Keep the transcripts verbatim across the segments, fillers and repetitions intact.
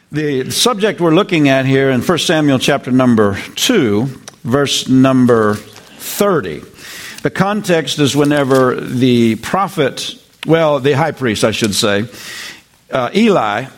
The subject we're looking at here in First Samuel chapter number two, verse number thirty. The context is whenever the prophet, well, the high priest, I should say, uh, Eli,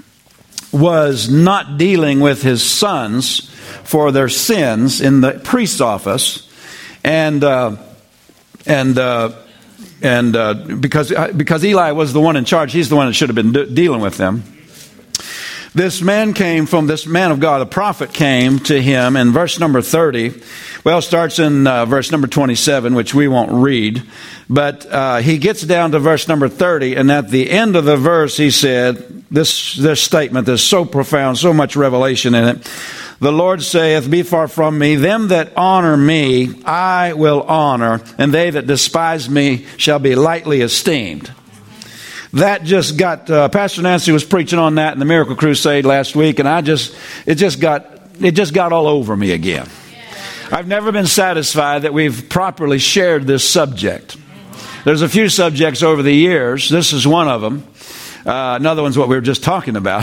was not dealing with his sons for their sins in the priest's office, and uh, and uh, and uh, because because Eli was the one in charge, he's the one that should have been de- dealing with them. This man came from, this man of God, the prophet came to him in verse number thirty. Well, it starts in uh, verse number twenty-seven, which we won't read. But uh, he gets down to verse number thirty, and at the end of the verse he said, this, this statement, there's so profound, so much revelation in it. The Lord saith, be far from me, them that honor me I will honor, and they that despise me shall be lightly esteemed. That just got, uh, Pastor Nancy was preaching on that in the Miracle Crusade last week, and I just, it just got, it just got all over me again. I've never been satisfied that we've properly shared this subject. There's a few subjects over the years. This is one of them. Uh, another one's what we were just talking about.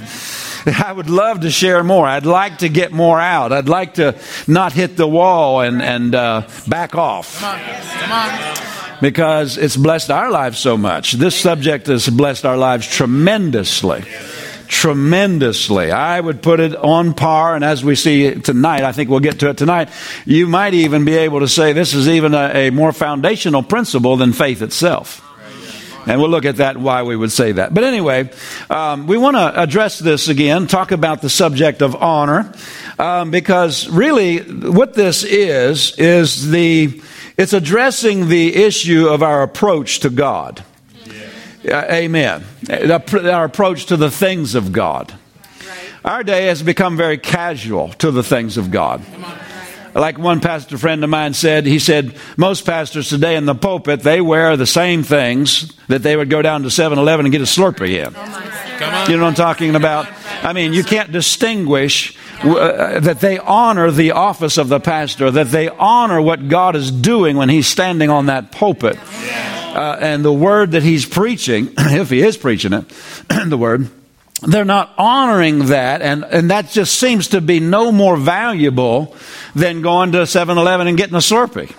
I would love to share more. I'd like to get more out. I'd like to not hit the wall and, and uh, back off. Come on. Come on. Because it's blessed our lives so much. This subject has blessed our lives tremendously. Tremendously. I would put it on par, and as we see tonight, I think we'll get to it tonight, you might even be able to say this is even a, a more foundational principle than faith itself. And we'll look at that and why we would say that. But anyway, um, we want to address this again, talk about the subject of honor, um, because really what this is, is the... It's addressing the issue of our approach to God. Yeah. Uh, amen. Our approach to the things of God. Right. Our day has become very casual to the things of God. Like one pastor friend of mine said, he said, most pastors today in the pulpit, they wear the same things that they would go down to seven eleven and get a Slurpee in. Come on. You know what I'm talking about? I mean, you can't distinguish uh, that they honor the office of the pastor, that they honor what God is doing when he's standing on that pulpit. Uh, and the word that he's preaching, if he is preaching it, the word, they're not honoring that, and, and that just seems to be no more valuable than going to seven eleven and getting a Slurpee.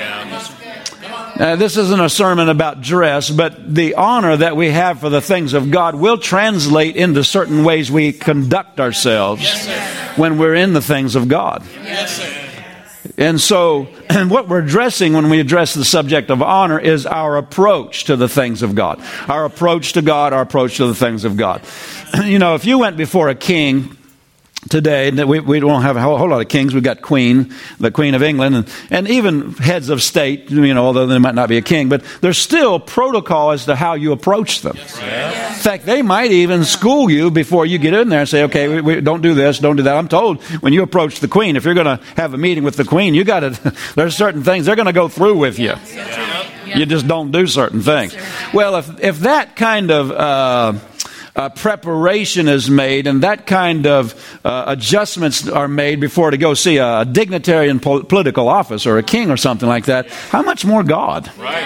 Uh, this isn't a sermon about dress, but the honor that we have for the things of God will translate into certain ways we conduct ourselves yes, when we're in the things of God. Yes, sir. And so, and what we're addressing when we address the subject of honor is our approach to the things of God. Our approach to God, our approach to the things of God. You know, if you went before a king today, we, we don't have a whole, whole lot of kings. We've got Queen, the Queen of England, and, and even heads of state, you know, although they might not be a king, but there's still protocol as to how you approach them. Yes, yes. In fact, they might even school you before you get in there and say, okay, we, we don't do this, don't do that. I'm told when you approach the Queen, if you're going to have a meeting with the Queen, you got to, there's certain things they're going to go through with you. Yeah. You just don't do certain things. Well, if, if that kind of, uh, Uh, preparation is made and that kind of uh, adjustments are made before to go see a, a dignitary in po- political office or a king or something like that, how much more God? Right.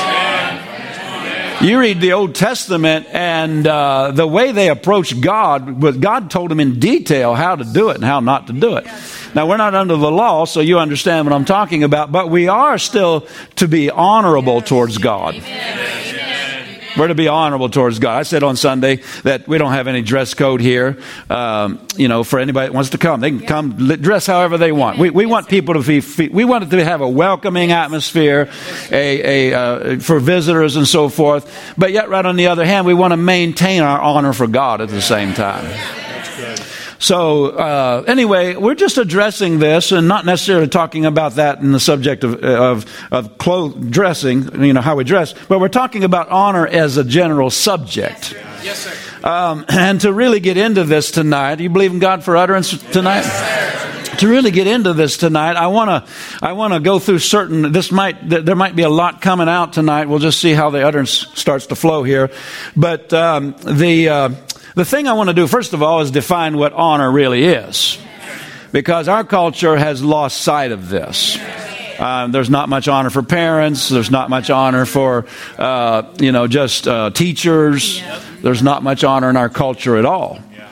You read the Old Testament and uh, the way they approached God, but God told them in detail how to do it and how not to do it. Now, we're not under the law, so you understand what I'm talking about, but we are still to be honorable towards God. We're to be honorable towards God. I said on Sunday that we don't have any dress code here, um, you know, for anybody that wants to come. They can come dress however they want. We we want people to be, we want it to have a welcoming atmosphere, a, a uh, for visitors and so forth. But yet, right on the other hand, we want to maintain our honor for God at the same time. So uh, anyway, we're just addressing this and not necessarily talking about that in the subject of of, of clothes, dressing, you know, how we dress, but we're talking about honor as a general subject. Yes, sir. Um, and to really get into this tonight, do you believe in God for utterance tonight? Yes, to really get into this tonight, I want to I want to go through certain. This might there might be a lot coming out tonight. We'll just see how the utterance starts to flow here, but um, the. Uh, The thing I want to do, first of all, is define what honor really is. Because our culture has lost sight of this. Uh, there's not much honor for parents. There's not much honor for, uh, you know, just uh, teachers. There's not much honor in our culture at all.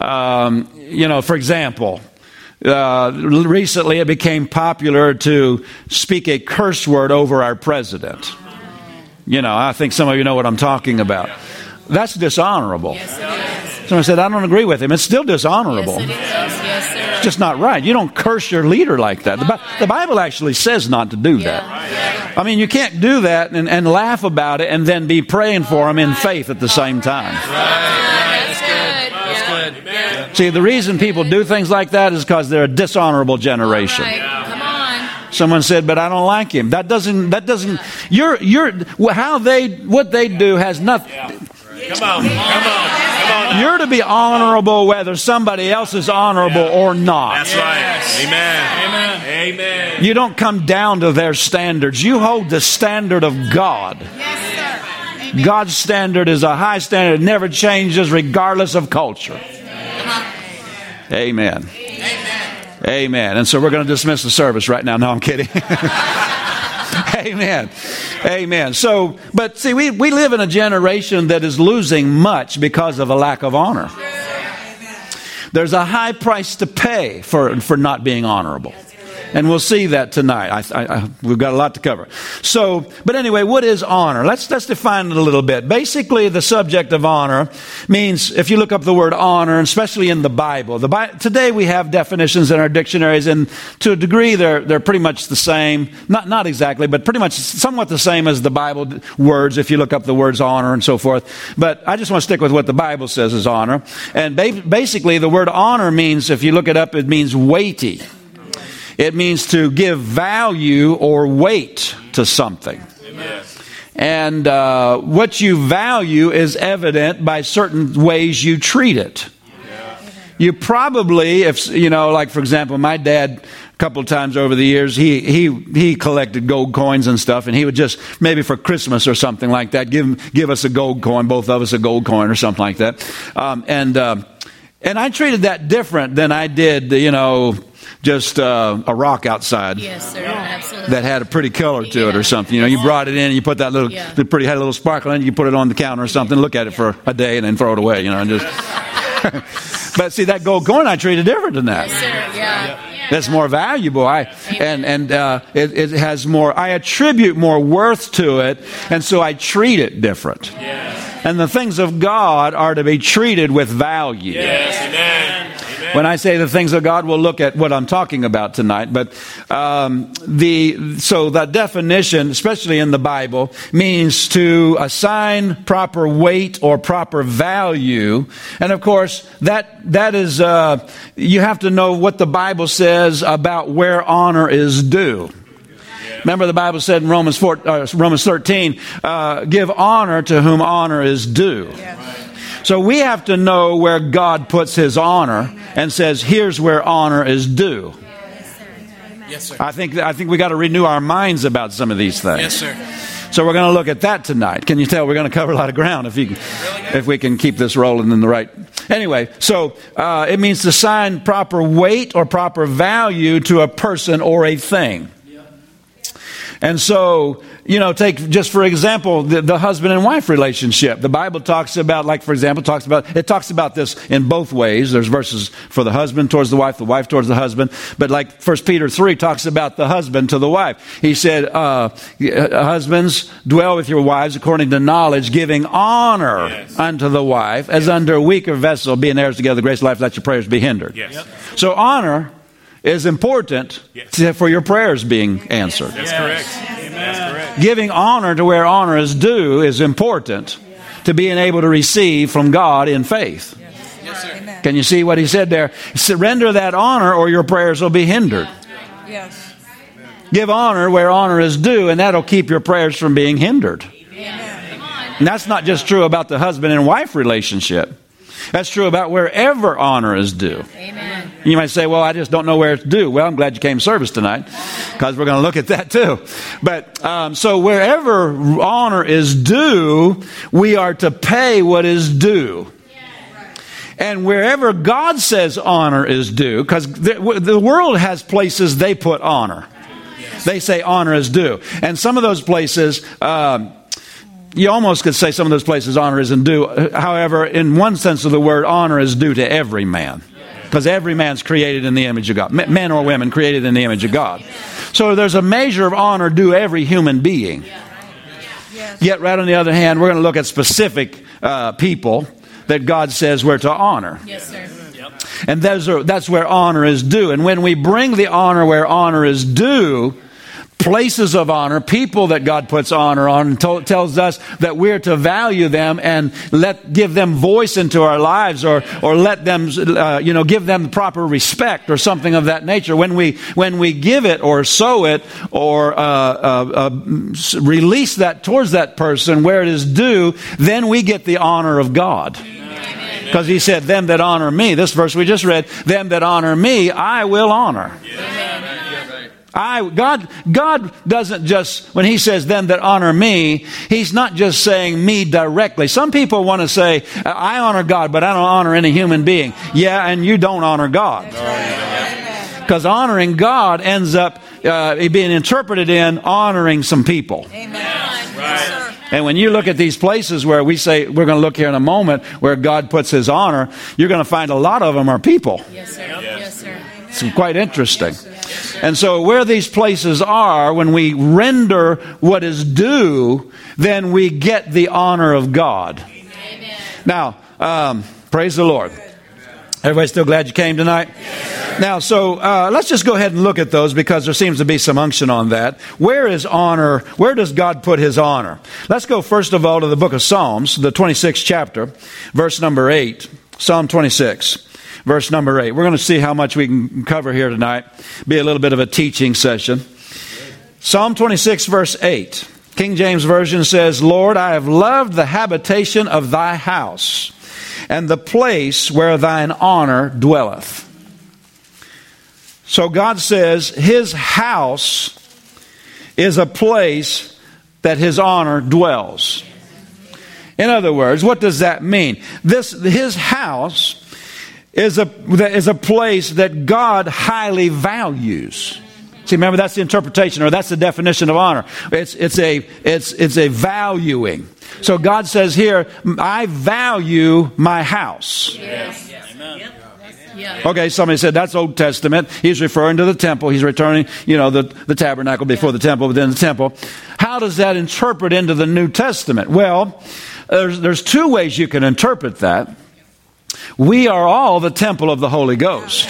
Um, you know, for example, uh, recently it became popular to speak a curse word over our president. You know, I think some of you know what I'm talking about. That's dishonorable. Yes, it is. Someone said, I don't agree with him. It's still dishonorable. Yes, it is. Yes, sir. It's just not right. You don't curse your leader like that. The, Bi- the Bible actually says not to do that. Yeah. I mean, you can't do that and, and laugh about it and then be praying for him in faith at the same time. That's good. That's good. Amen. See, the reason people do things like that is because they're a dishonorable generation. Right. Come on. Someone said, but I don't like him. That doesn't, that doesn't, you're, you're, how they, what they do has nothing. Come on, come on, come on. You're to be honorable whether somebody else is honorable or not. That's right. Amen. Amen. Amen. You don't come down to their standards. You hold the standard of God. Yes, sir. God's standard is a high standard. It never changes regardless of culture. Amen. Amen. And so we're going to dismiss the service right now. No, I'm kidding. Amen. Amen. So, but see, we, we live in a generation that is losing much because of a lack of honor. There's a high price to pay for, for not being honorable. And we'll see that tonight. I, I, I, we've got a lot to cover. So, but anyway, what is honor? Let's let's define it a little bit. Basically, the subject of honor means, if you look up the word honor, and especially in the Bible, the Bi- today we have definitions in our dictionaries, and to a degree, they're they're pretty much the same. Not not exactly, but pretty much somewhat the same as the Bible words. If you look up the words honor and so forth, but I just want to stick with what the Bible says is honor. And ba- basically, the word honor means, if you look it up, it means weighty. It means to give value or weight to something. Amen. And uh, what you value is evident by certain ways you treat it. Yeah. You probably, if you know, like for example, my dad, a couple of times over the years, he he he collected gold coins and stuff, and he would just, maybe for Christmas or something like that, give give us a gold coin, both of us a gold coin or something like that. Um, and uh, and I treated that different than I did, you know, just uh, a rock outside. Yes, sir. Absolutely. That had a pretty color to it Yeah. or something. You know, you brought it in and you put that little, Yeah. the pretty, had a little sparkle in it, you put it on the counter or something, look at it for a day and then throw it away, you know, and just. But see, that gold coin I treated different than that. Yes, sir. Yeah. That's more valuable. I and and uh, it, it has more. I attribute more worth to it, and so I treat it different. Yes. And the things of God are to be treated with value. Yes. Amen. When I say the things of God, we'll look at what I'm talking about tonight. But um, the so the definition, especially in the Bible, means to assign proper weight or proper value. And of course, that that is uh, you have to know what the Bible says about where honor is due. Remember, the Bible said in Romans four, uh, Romans thirteen, uh, "Give honor to whom honor is due." So we have to know where God puts His honor and says, here's where honor is due. Yes, sir. I think I think we got to renew our minds about some of these things. Yes, sir. So we're going to look at that tonight. Can you tell we're going to cover a lot of ground if you can, if we can keep this rolling in the right. Anyway, so uh, it means to assign proper weight or proper value to a person or a thing. And so, you know, take just for example, the, the husband and wife relationship. The Bible talks about, like, for example, talks about, it talks about this in both ways. There's verses for the husband towards the wife, the wife towards the husband. But like First Peter three talks about the husband to the wife. He said, uh, husbands, dwell with your wives according to knowledge, giving honor Yes. unto the wife, as unto a weaker vessel, being heirs together of the grace of life, let your prayers be hindered. Yes. Yep. So honor is important Yes. to, for your prayers being answered. That's correct. Amen. That's correct. Giving honor to where honor is due is important to being able to receive from God in faith. Yes, sir. Can you see what he said there? Surrender that honor or your prayers will be hindered. Yes. Give honor where honor is due, and that'll keep your prayers from being hindered. And that's not just true about the husband and wife relationship. That's true about wherever honor is due. Amen. You might say, well, I just don't know where it's due. Well, I'm glad you came to service tonight, because we're going to look at that too. But um, so wherever honor is due, we are to pay what is due. And wherever God says honor is due, because the, the world has places they put honor. They say honor is due. And some of those places, um, you almost could say some of those places honor isn't due. However, in one sense of the word, honor is due to every man. Because every man's created in the image of God. Men or women created in the image of God. So there's a measure of honor due every human being. Yet, right on the other hand, we're going to look at specific uh, people that God says we're to honor. Yes, sir. And those are, that's where honor is due. And when we bring the honor where honor is due, places of honor, people that God puts honor on, to, tells us that we're to value them and let give them voice into our lives, or or let them, uh, you know, give them proper respect or something of that nature. When we when we give it or sow it or uh, uh, uh, release that towards that person where it is due, then we get the honor of God. Because He said, "Them that honor Me," this verse we just read, "them that honor Me, I will honor." Amen. I, God, God doesn't just, when He says them that honor Me, He's not just saying me directly. Some people want to say, I honor God, but I don't honor any human being. Yeah, and you don't honor God. Because honoring God ends up uh, being interpreted in honoring some people. Amen. Right. And when you look at these places where we say, we're going to look here in a moment, where God puts His honor, you're going to find a lot of them are people. Yes, sir. Yes, sir. It's quite interesting. And so where these places are, when we render what is due, then we get the honor of God. Amen. Now, um, praise the Lord. Everybody still glad you came tonight? Yes. Now, so uh, let's just go ahead and look at those, because there seems to be some unction on that. Where is honor? Where does God put His honor? Let's go first of all to the book of Psalms, the twenty-sixth chapter, verse number eight. Psalm twenty-six. Verse number eight. We're going to see how much we can cover here tonight. Be a little bit of a teaching session. Psalm twenty-six, verse eight. King James Version says, Lord, I have loved the habitation of Thy house, and the place where Thine honor dwelleth. So God says His house is a place that His honor dwells. In other words, what does that mean? This, His house is a is a place that God highly values. See, remember, that's the interpretation, or that's the definition of honor. It's it's a it's it's a valuing. So God says here, I value my house. Yes. Amen. Yeah. Okay, somebody said that's Old Testament. He's referring to the temple. He's returning, you know, the, the tabernacle before the temple, within the temple. How does that interpret into the New Testament? Well, there's there's two ways you can interpret that. We are all the temple of the Holy Ghost.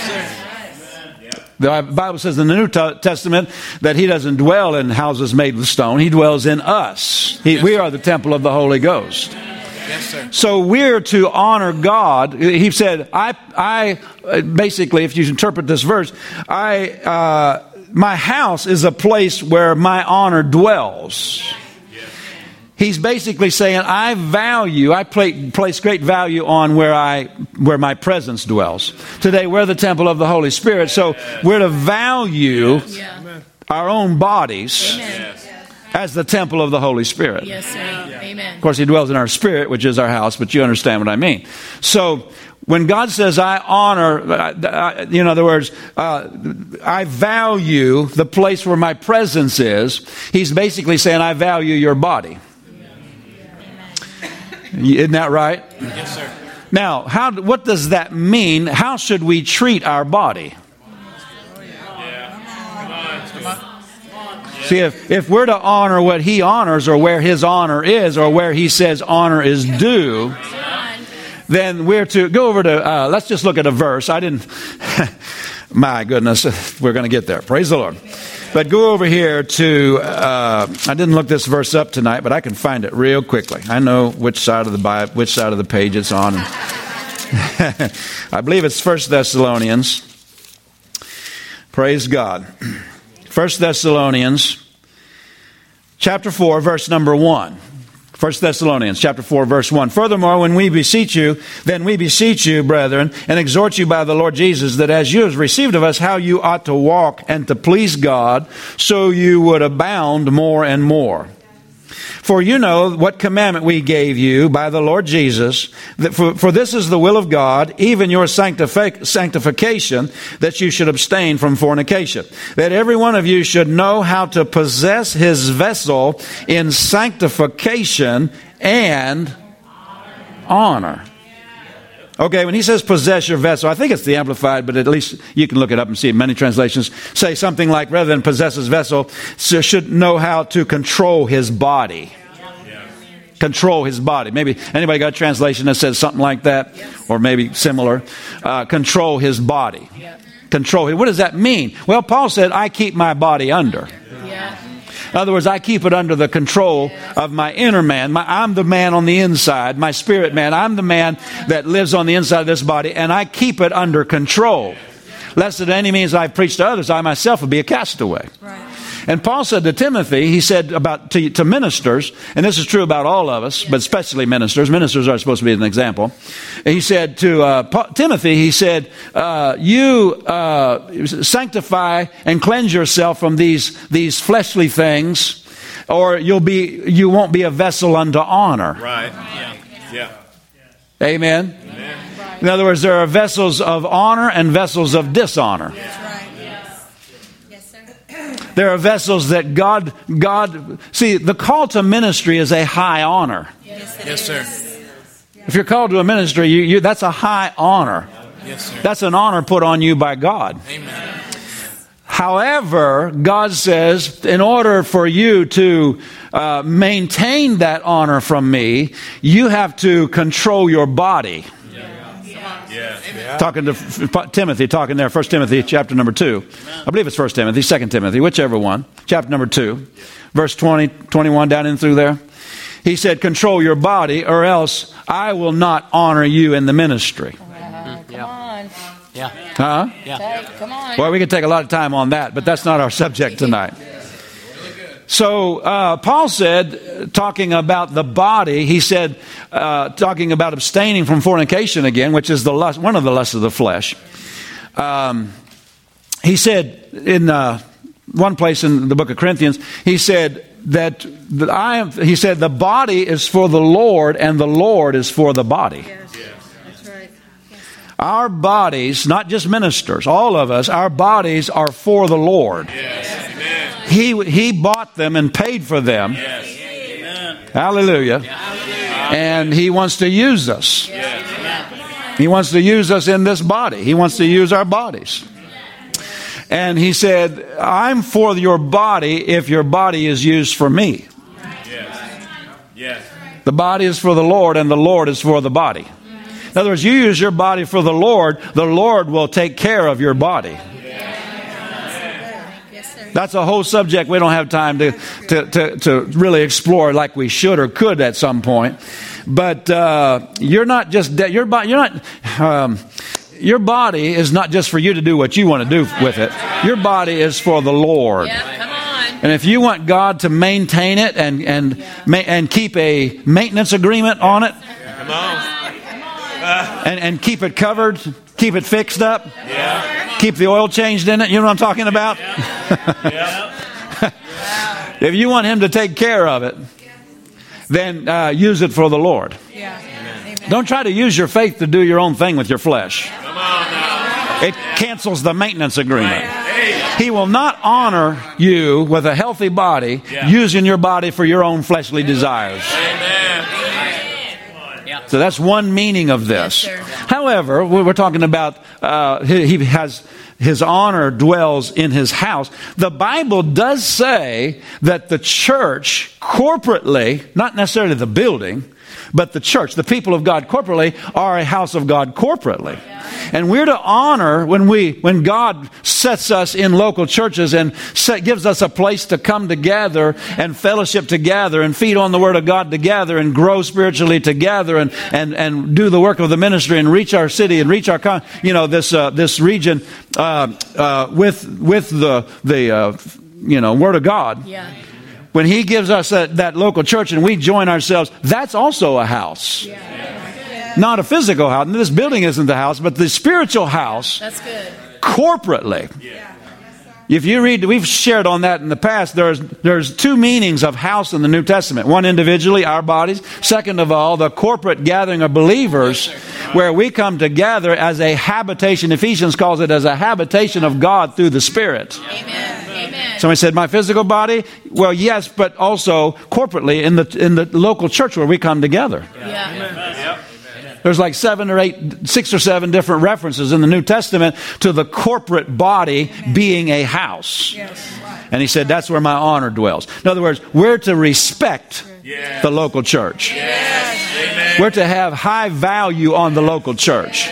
The Bible says in the New Testament that He doesn't dwell in houses made with stone. He dwells in us. He, we are the temple of the Holy Ghost. Yes, sir. So we're to honor God. He said, I, I, basically, if you interpret this verse, I, uh, my house is a place where my honor dwells. He's basically saying, I value, I play, place great value on where I, where my presence dwells. Today, we're the temple of the Holy Spirit, so we're to value Yeah. our own bodies Amen. as the temple of the Holy Spirit. Yes, sir. Amen. Of course, He dwells in our spirit, which is our house, but you understand what I mean. So, when God says, I honor, uh, in other words, uh, I value the place where my presence is, He's basically saying, I value your body. Isn't that right? Yes, sir. Now, how? What does that mean? How should we treat our body? See, if, if we're to honor what He honors, or where His honor is, or where He says honor is due, then we're to go over to, uh, let's just look at a verse. I didn't, my goodness, we're going to get there. Praise the Lord. But go over here to, uh, I didn't look this verse up tonight, but I can find it real quickly. I know which side of the Bible, which side of the page it's on. I believe it's First Thessalonians. Praise God. First Thessalonians, chapter four, verse number one. First Thessalonians chapter four, verse one. Furthermore, when we beseech you, then we beseech you, brethren, and exhort you by the Lord Jesus, that as you have received of us how you ought to walk and to please God, so you would abound more and more. For you know what commandment we gave you by the Lord Jesus, that for, for this is the will of God, even your sanctific, sanctification, that you should abstain from fornication. That every one of you should know how to possess his vessel in sanctification and honor. Okay, when he says possess your vessel, I think it's the Amplified, but at least you can look it up and see. Many translations say something like, rather than possess his vessel, should know how to control his body. Control his body. Maybe anybody got a translation that says something like that? Or maybe similar. Uh, control his body. Control. What does that mean? Well, Paul said, I keep my body under. Yeah. In other words, I keep it under the control of my inner man. My, I'm the man on the inside, my spirit man. I'm the man that lives on the inside of this body, and I keep it under control. Lest at any means I preach to others, I myself will be a castaway. Right. And Paul said to Timothy, he said about to, to ministers, and this is true about all of us, but especially ministers. Ministers are supposed to be an example. He said to uh, Paul, Timothy, he said, uh, you uh, sanctify and cleanse yourself from these these fleshly things, or you'll be you won't be a vessel unto honor. Right. Yeah. Yeah. Amen. Amen. In other words, there are vessels of honor and vessels of dishonor. That's right. There are vessels that God, God, see, the call to ministry is a high honor. Yes, yes sir. If you're called to a ministry, you, you, that's a high honor. Yes, sir. That's an honor put on you by God. Amen. However, God says, in order for you to uh, maintain that honor from me, you have to control your body. Yeah. Talking to Timothy, talking there, First Timothy chapter number two. I believe it's First Timothy, Second Timothy, whichever one. Chapter number two, verse twenty, twenty-one down in through there. He said, control your body or else I will not honor you in the ministry. Uh, come on. Yeah. Huh? Yeah. Come on. Well, we could take a lot of time on that, but that's not our subject tonight. So uh, Paul said, talking about the body, he said, uh, talking about abstaining from fornication again, which is the lust, one of the lusts of the flesh. Um, he said in uh, one place in the book of Corinthians, he said that, that I am. He said the body is for the Lord, and the Lord is for the body. Yes. That's right. Yes. Our bodies, not just ministers, all of us, our bodies are for the Lord. Yes. He he bought them and paid for them. Yes. Amen. Hallelujah. And he wants to use us. He wants to use us in this body. He wants to use our bodies. And he said, I'm for your body if your body is used for me. Yes. Yes. The body is for the Lord and the Lord is for the body. In other words, you use your body for the Lord, the Lord will take care of your body. That's a whole subject we don't have time to, to, to, to really explore like we should or could at some point. But uh, you're not just de- your body. You're not. Um, your body is not just for you to do what you want to do with it. Your body is for the Lord. Yeah, come on. And if you want God to maintain it and and yeah. ma- and keep a maintenance agreement on it, come on, and and keep it covered, keep it fixed up. Yeah. Keep the oil changed in it. You know what I'm talking about? Yeah. If you want him to take care of it, then uh, use it for the Lord. Yeah. Don't try to use your faith to do your own thing with your flesh. Come on now. It cancels the maintenance agreement. Hey. He will not honor you with a healthy body Yeah. using your body for your own fleshly desires. Amen. So that's one meaning of this. Yes, sir. However, we're talking about uh, he, he has his honor dwells in his house. The Bible does say that the church corporately, not necessarily the building, but the church, the people of God corporately, are a house of God corporately. And we're to honor when we, when God sets us in local churches and set, gives us a place to come together and fellowship together and feed on the Word of God together and grow spiritually together and, and, and do the work of the ministry and reach our city and reach our, con- you know, this, uh, this region, uh, uh, with, with the, the, uh, you know, Word of God. Yeah. When he gives us that, that local church and we join ourselves, that's also a house. Yeah. Not a physical house. This building isn't the house, but the spiritual house. That's good. Corporately. Yeah. If you read, we've shared on that in the past, there's, there's two meanings of house in the New Testament. One individually, our bodies. Second of all, the corporate gathering of believers where we come together as a habitation. Ephesians calls it as a habitation of God through the Spirit. Amen. Amen. Somebody said, my physical body? Well, yes, but also corporately in the in the local church where we come together. Yeah. There's like seven or eight, six or seven different references in the New Testament to the corporate body being a house. And he said, that's where my honor dwells. In other words, we're to respect the local church. We're to have high value on the local church.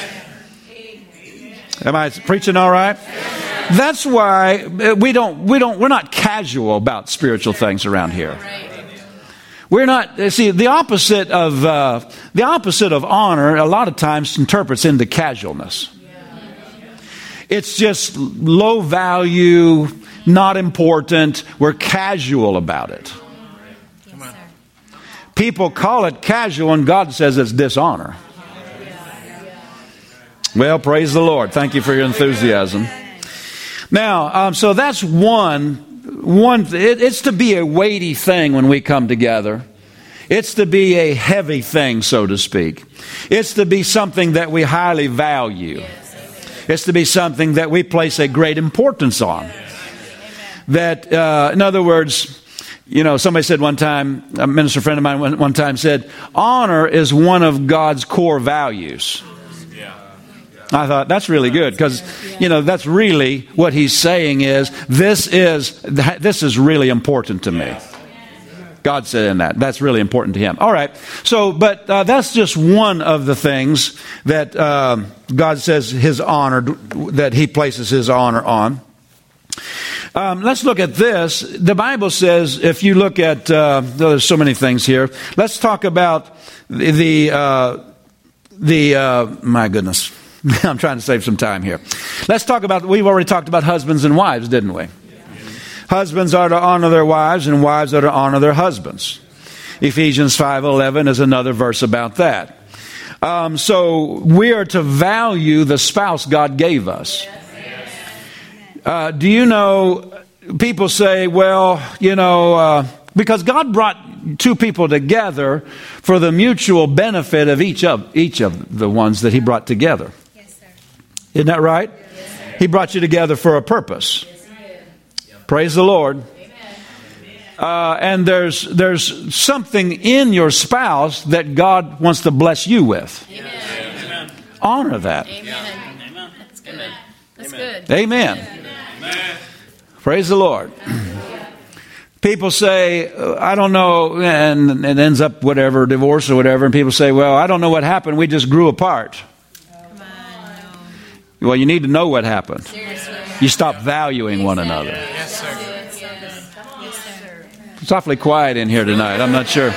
Am I preaching all right? That's why we don't, we don't, we're not casual about spiritual things around here. We're not, see, the opposite of, uh, the opposite of honor a lot of times interprets into casualness. It's just low value, not important. We're casual about it. People call it casual and God says it's dishonor. Well, praise the Lord. Thank you for your enthusiasm. Now, um, so that's one One, it, it's to be a weighty thing when we come together. It's to be a heavy thing, so to speak. It's to be something that we highly value. It's to be something that we place a great importance on. That, uh, in other words, you know, somebody said one time, a minister friend of mine one, one time said, honor is one of God's core values. I thought, that's really good because, you know, that's really what he's saying is, this is this is really important to me. God said in that. That's really important to him. All right. So, but uh, that's just one of the things that uh, God says his honor, that he places his honor on. Um, let's look at this. The Bible says, if you look at, uh, there's so many things here. Let's talk about the, the, uh, the uh, my goodness. I'm trying to save some time here. Let's talk about, we've already talked about husbands and wives, didn't we? Husbands are to honor their wives and wives are to honor their husbands. Ephesians five eleven is another verse about that. Um, so we are to value the spouse God gave us. Uh, do you know, people say, well, you know, uh, because God brought two people together for the mutual benefit of each of each of the ones that he brought together. Yes, sir. Isn't that right? Yes, he brought you together for a purpose. Yes, Praise the Lord. Uh, and there's there's something in your spouse that God wants to bless you with. Amen. Honor that. Amen. That's good. That's good. Amen. Amen. Praise the Lord. People say, I don't know, and it ends up whatever, divorce or whatever, and people say, well, I don't know what happened. We just grew apart. Come on. Well, you need to know what happened. Seriously. You stop valuing one another. Yes, sir. Yes, yes. Yes, sir. It's awfully quiet in here tonight. I'm not sure.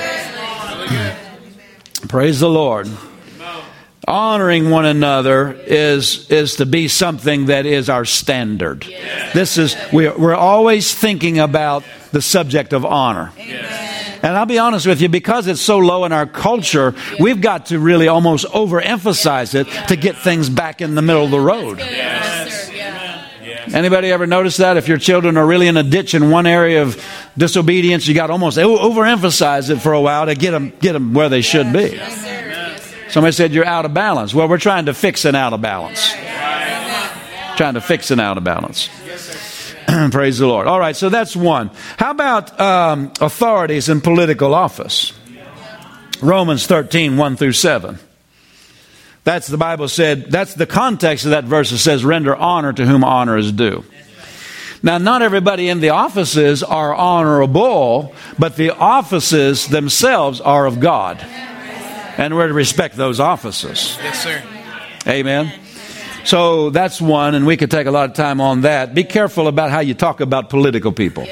Praise the Lord. Honoring one another is is to be something that is our standard. This is we're, we're always thinking about the subject of honor. And I'll be honest with you, because it's so low in our culture, we've got to really almost overemphasize it to get things back in the middle of the road. Yes, sir. Yeah. Anybody ever notice that? If your children are really in a ditch in one area of disobedience, you got to almost overemphasize it for a while to get them, get them where they should be. Yes, sir. Yes, sir. Somebody said you're out of balance. Well, we're trying to fix an out of balance. Trying to fix an out of balance. Praise the Lord. All right, so that's one. How about um, authorities in political office? Romans thirteen, one through seven. That's the Bible said, that's the context of that verse. It says, render honor to whom honor is due. Now, not everybody in the offices are honorable, but the offices themselves are of God. And we're to respect those offices. Yes, sir. Amen. So that's one, and we could take a lot of time on that. Be careful about how you talk about political people.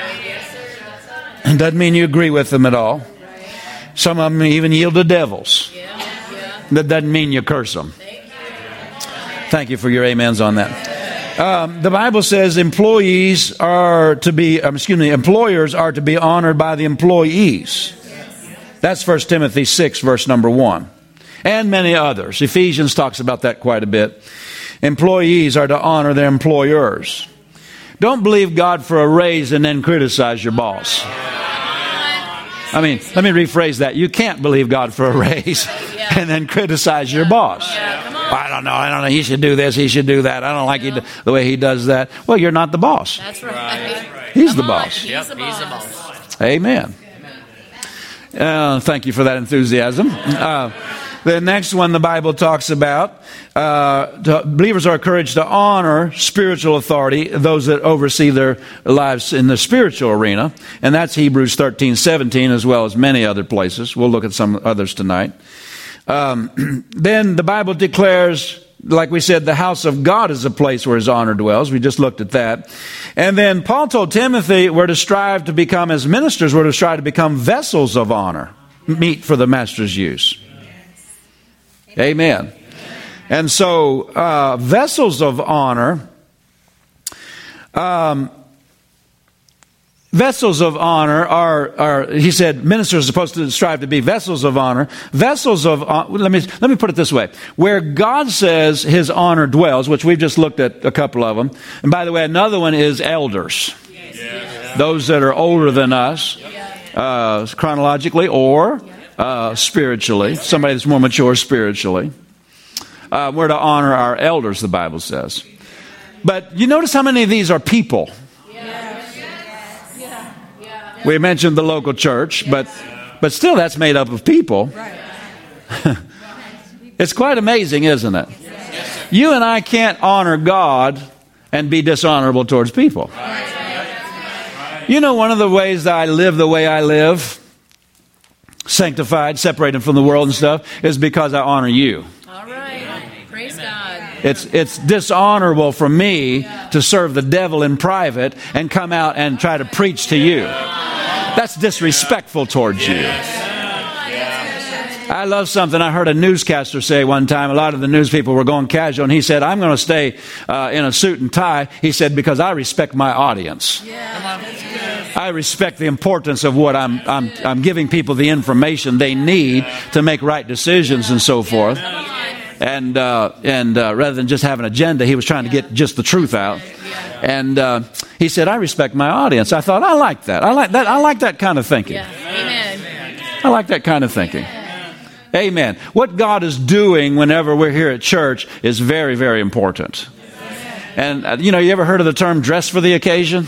It doesn't mean you agree with them at all. Some of them even yield to devils. That doesn't mean you curse them. Thank you for your amens on that. Um, the Bible says employees are to be, um, excuse me, employers are to be honored by the employees. That's First Timothy six, verse number one. And many others. Ephesians talks about that quite a bit. Employees are to honor their employers. Don't believe God for a raise and then criticize your boss. I mean, let me rephrase that. You can't believe God for a raise and then criticize your boss. I don't know. I don't know. He should do this. He should do that. I don't like he, the way he does that. Well, you're not the boss. That's right. He's the boss. He's the boss. Amen. Uh, thank you for that enthusiasm. Uh, the next one the Bible talks about, uh, to, believers are encouraged to honor spiritual authority, those that oversee their lives in the spiritual arena. And that's Hebrews thirteen seventeen, as well as many other places. We'll look at some others tonight. Um, then the Bible declares, like we said, the house of God is a place where his honor dwells. We just looked at that. And then Paul told Timothy we're to strive to become, as ministers, we're to strive to become vessels of honor, meet for the master's use. Amen. And so, uh, vessels of honor, um, vessels of honor are, are, he said, ministers are supposed to strive to be vessels of honor. Vessels of, uh, let me, let me put it this way. Where God says his honor dwells, which we've just looked at a couple of them. And by the way, another one is elders. Yes. Those that are older than us, uh, chronologically or uh, spiritually. Somebody that's more mature spiritually. Uh, we're to honor our elders, the Bible says. But you notice how many of these are people. We mentioned the local church, but but still that's made up of people. It's quite amazing, isn't it? You and I can't honor God and be dishonorable towards people. You know, one of the ways that I live the way I live, sanctified, separated from the world and stuff, is because I honor you. All right. Praise God. It's it's dishonorable for me to serve the devil in private and come out and try to preach to you. That's disrespectful towards you. I love something I heard a newscaster say one time. A lot of the news people were going casual, and he said, I'm going to stay uh, in a suit and tie. He said, because I respect my audience. I respect the importance of what I'm, I'm, I'm giving people the information they need to make right decisions and so forth. And uh, and uh, rather than just have an agenda, he was trying to get just the truth out. And uh, he said, I respect my audience. I thought, I like that. I like that. I like that kind of thinking. Amen. I like that kind of thinking. Amen. What God is doing whenever we're here at church is very, very important. And, uh, you know, you ever heard of the term dress for the occasion?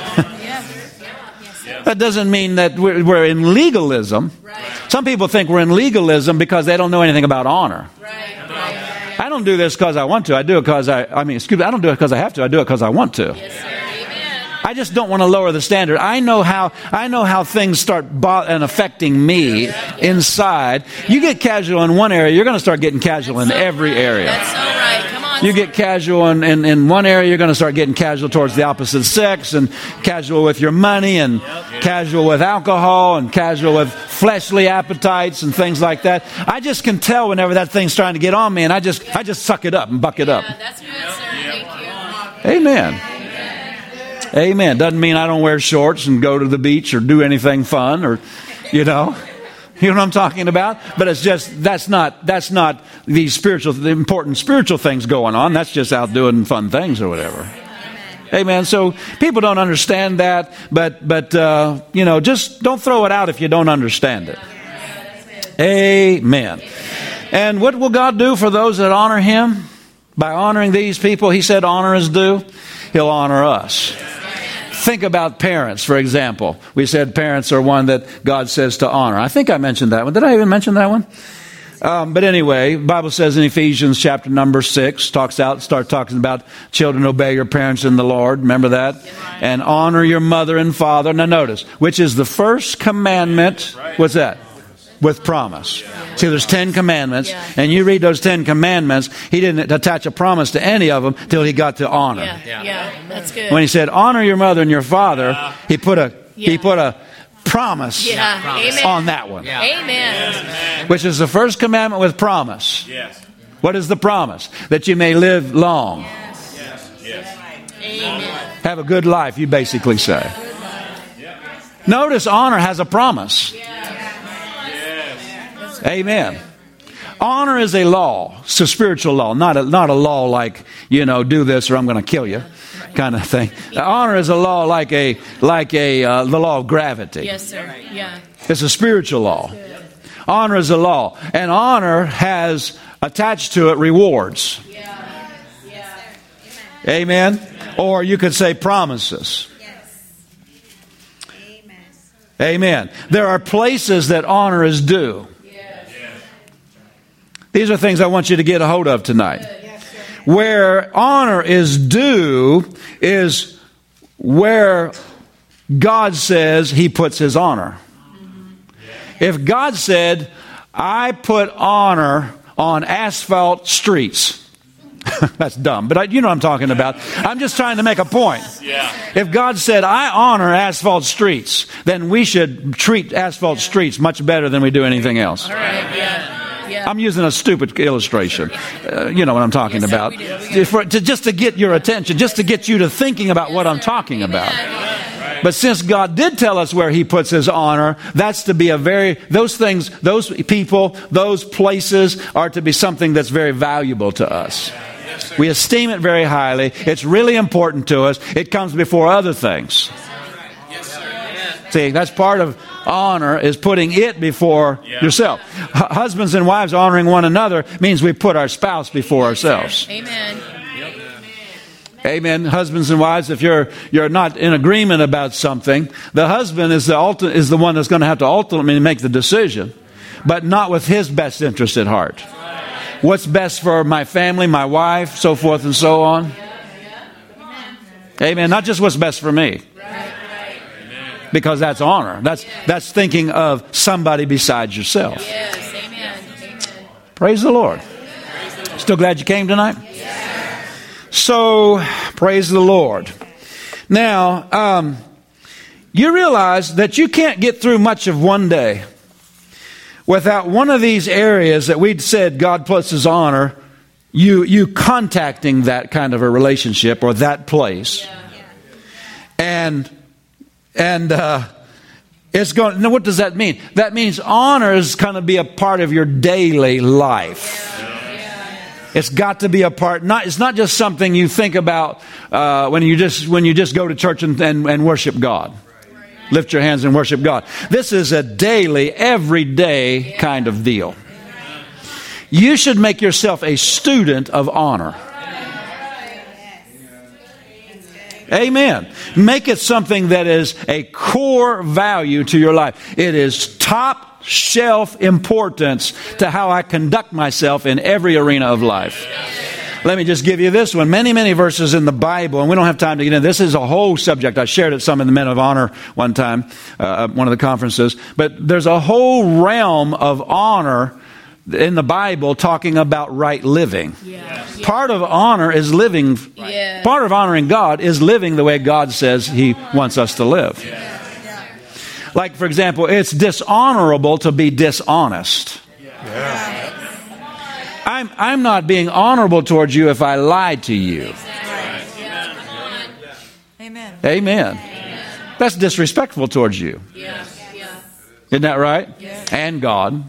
That doesn't mean that we're, we're in legalism. Some people think we're in legalism because they don't know anything about honor. I don't do this because I want to. I do it because I, I mean, excuse me, I don't do it because I have to. I do it because I want to. I just don't want to lower the standard. I know how I know how things start bo- and affecting me inside. You get casual in one area, you're going to start getting casual in every area. That's so right. Come on. You get casual in, in, in one area, you're going to start getting casual towards the opposite sex, and casual with your money, and casual with alcohol, and casual with fleshly appetites and things like that. I just can tell whenever that thing's trying to get on me, and I just I just suck it up and buck it up. Yeah, that's good, sir. Thank you. Amen. Amen. Doesn't mean I don't wear shorts and go to the beach or do anything fun, or, you know, you know what I'm talking about? But it's just, that's not, that's not these spiritual, the important spiritual things going on. That's just out doing fun things or whatever. Amen. So people don't understand that, but, but, uh, you know, just don't throw it out if you don't understand it. Amen. And what will God do for those that honor him? By honoring these people, he said honor is due. He'll honor us. Think about parents, for example. We said parents are one that God says to honor. I think I mentioned that one. Did I even mention that one? Um, but anyway, the Bible says in Ephesians chapter number six, talks out, start talking about children obey your parents in the Lord. Remember that? And honor your mother and father. Now notice, which is the first commandment. What's that? With promise. See, there's ten commandments, and you read those ten commandments, he didn't attach a promise to any of them till he got to honor. Yeah, yeah, yeah, that's good. When he said, honor your mother and your father, he put a Yeah. he put a promise Yeah. Amen. on that one. Yeah. Amen. Which is the first commandment with promise. Yes. What is the promise? That you may live long. Yes. Yes. Amen. Have a good life, you basically say. Notice honor has a promise. Amen. Honor is a law. It's a spiritual law, not a, not a law like, you know, do this or I'm going to kill you. kind of thing. Honor is a law like a like a uh, the law of gravity. Yes, sir. Yeah. It's a spiritual law. Honor is a law, and honor has attached to it rewards. Yeah. Yeah. Amen. Or you could say promises. Amen. There are places that honor is due. These are things I want you to get a hold of tonight. Where honor is due is where God says He puts His honor. If God said, I put honor on asphalt streets, that's dumb, but I, you know what I'm talking about. I'm just trying to make a point. Yeah. If God said, I honor asphalt streets, then we should treat asphalt streets much better than we do anything else. All right. Yeah. Yeah. I'm using a stupid illustration. Uh, you know what I'm talking Yes, sir, about. we do, we do. Just, for, to, just to get your attention, just to get you to thinking about what I'm talking about. But since God did tell us where He puts His honor, that's to be a very, those things, those people, those places are to be something that's very valuable to us. We esteem it very highly. It's really important to us. It comes before other things. See, that's part of honor, is putting it before Yeah. yourself. H- husbands and wives honoring one another means we put our spouse before ourselves. Amen. Amen. Husbands and wives, if you're you're not in agreement about something, the husband is the ulti- is the one that's going to have to ultimately make the decision, but not with his best interest at heart. What's best for my family, my wife, so forth and so on. Amen. Not just what's best for me. Because that's honor. That's that's thinking of somebody besides yourself. Yes. Amen. Amen. Praise the Lord. Still glad you came tonight? So, praise the Lord. Now, um, you realize that you can't get through much of one day without one of these areas that we'd said God puts His honor, you you contacting that kind of a relationship or that place. And and uh, it's going. Now, what does that mean? That means honor is going to be a part of your daily life. It's got to be a part. Not it's not just something you think about uh, when you just when you just go to church and, and, and worship God. Lift your hands and worship God. This is a daily, everyday kind of deal. You should make yourself a student of honor. Amen. Make it something that is a core value to your life. It is top shelf importance to how I conduct myself in every arena of life. Let me just give you this one. Many, many verses in the Bible, and we don't have time to get into this. Is a whole subject. I shared it some in the Men of Honor one time, uh, one of the conferences. But there's a whole realm of honor in the Bible talking about right living. Yeah. Part of honor is living. Yeah. Part of honoring God is living the way God says He wants us to live. Like, for example, it's dishonorable to be dishonest. Yeah. I'm, I'm not being honorable towards you if I lied to you. Amen. Amen. That's disrespectful towards you. Yeah. Yeah. Isn't that right? Yeah. And God.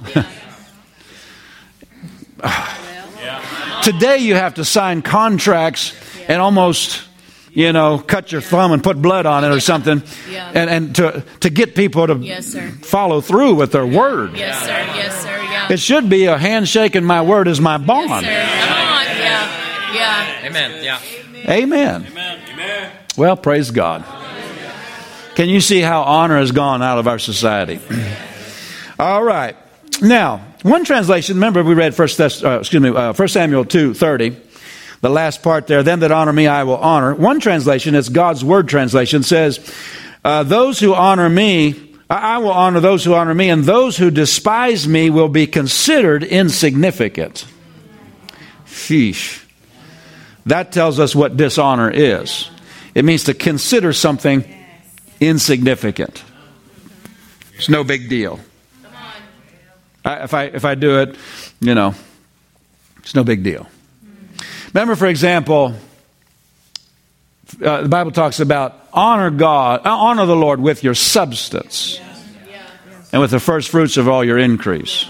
Today you have to sign contracts and almost, you know, cut your thumb and put blood on it or something, Yeah. and, and to, to get people to Yes, sir. follow through with their word. Yes, sir. Yes, sir. Yeah. It should be a handshake and my word is my bond. Yes, sir. Come on. Yeah. Yeah. Amen. Yeah. Amen. Amen. Well, praise God. Can you see how honor has gone out of our society? All right. Now, one translation, remember we read First, Thess- uh, excuse me, uh, First Samuel two thirty. The last part there, them that honor me, I will honor. One translation, it's God's Word translation, says, uh, those who honor me, I will honor those who honor me, and those who despise me will be considered insignificant. Sheesh. That tells us what dishonor is. It means to consider something insignificant. It's no big deal. I, if I if I do it, you know, it's no big deal. Remember, for example, uh, the Bible talks about honor God, uh, honor the Lord with your substance and with the first fruits of all your increase.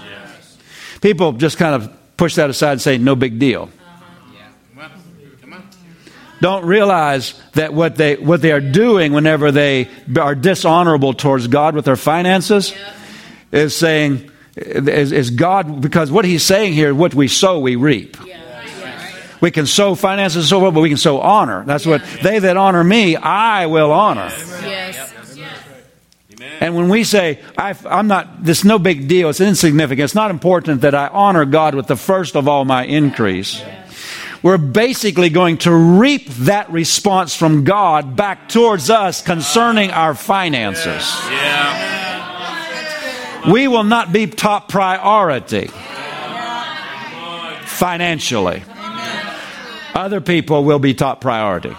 People just kind of push that aside and say, no big deal. don't realize that what they what they are doing whenever they are dishonorable towards God with their finances is saying, is, is God, because what he's saying here, what we sow, we reap. We can sow finances and so forth, but we can sow honor. That's what, they that honor me, I will honor. Yes. And when we say, I, I'm not, this is no big deal, it's insignificant, it's not important that I honor God with the first of all my increase. We're basically going to reap that response from God back towards us concerning our finances. Yeah. We will not be top priority financially. Other people will be top priority.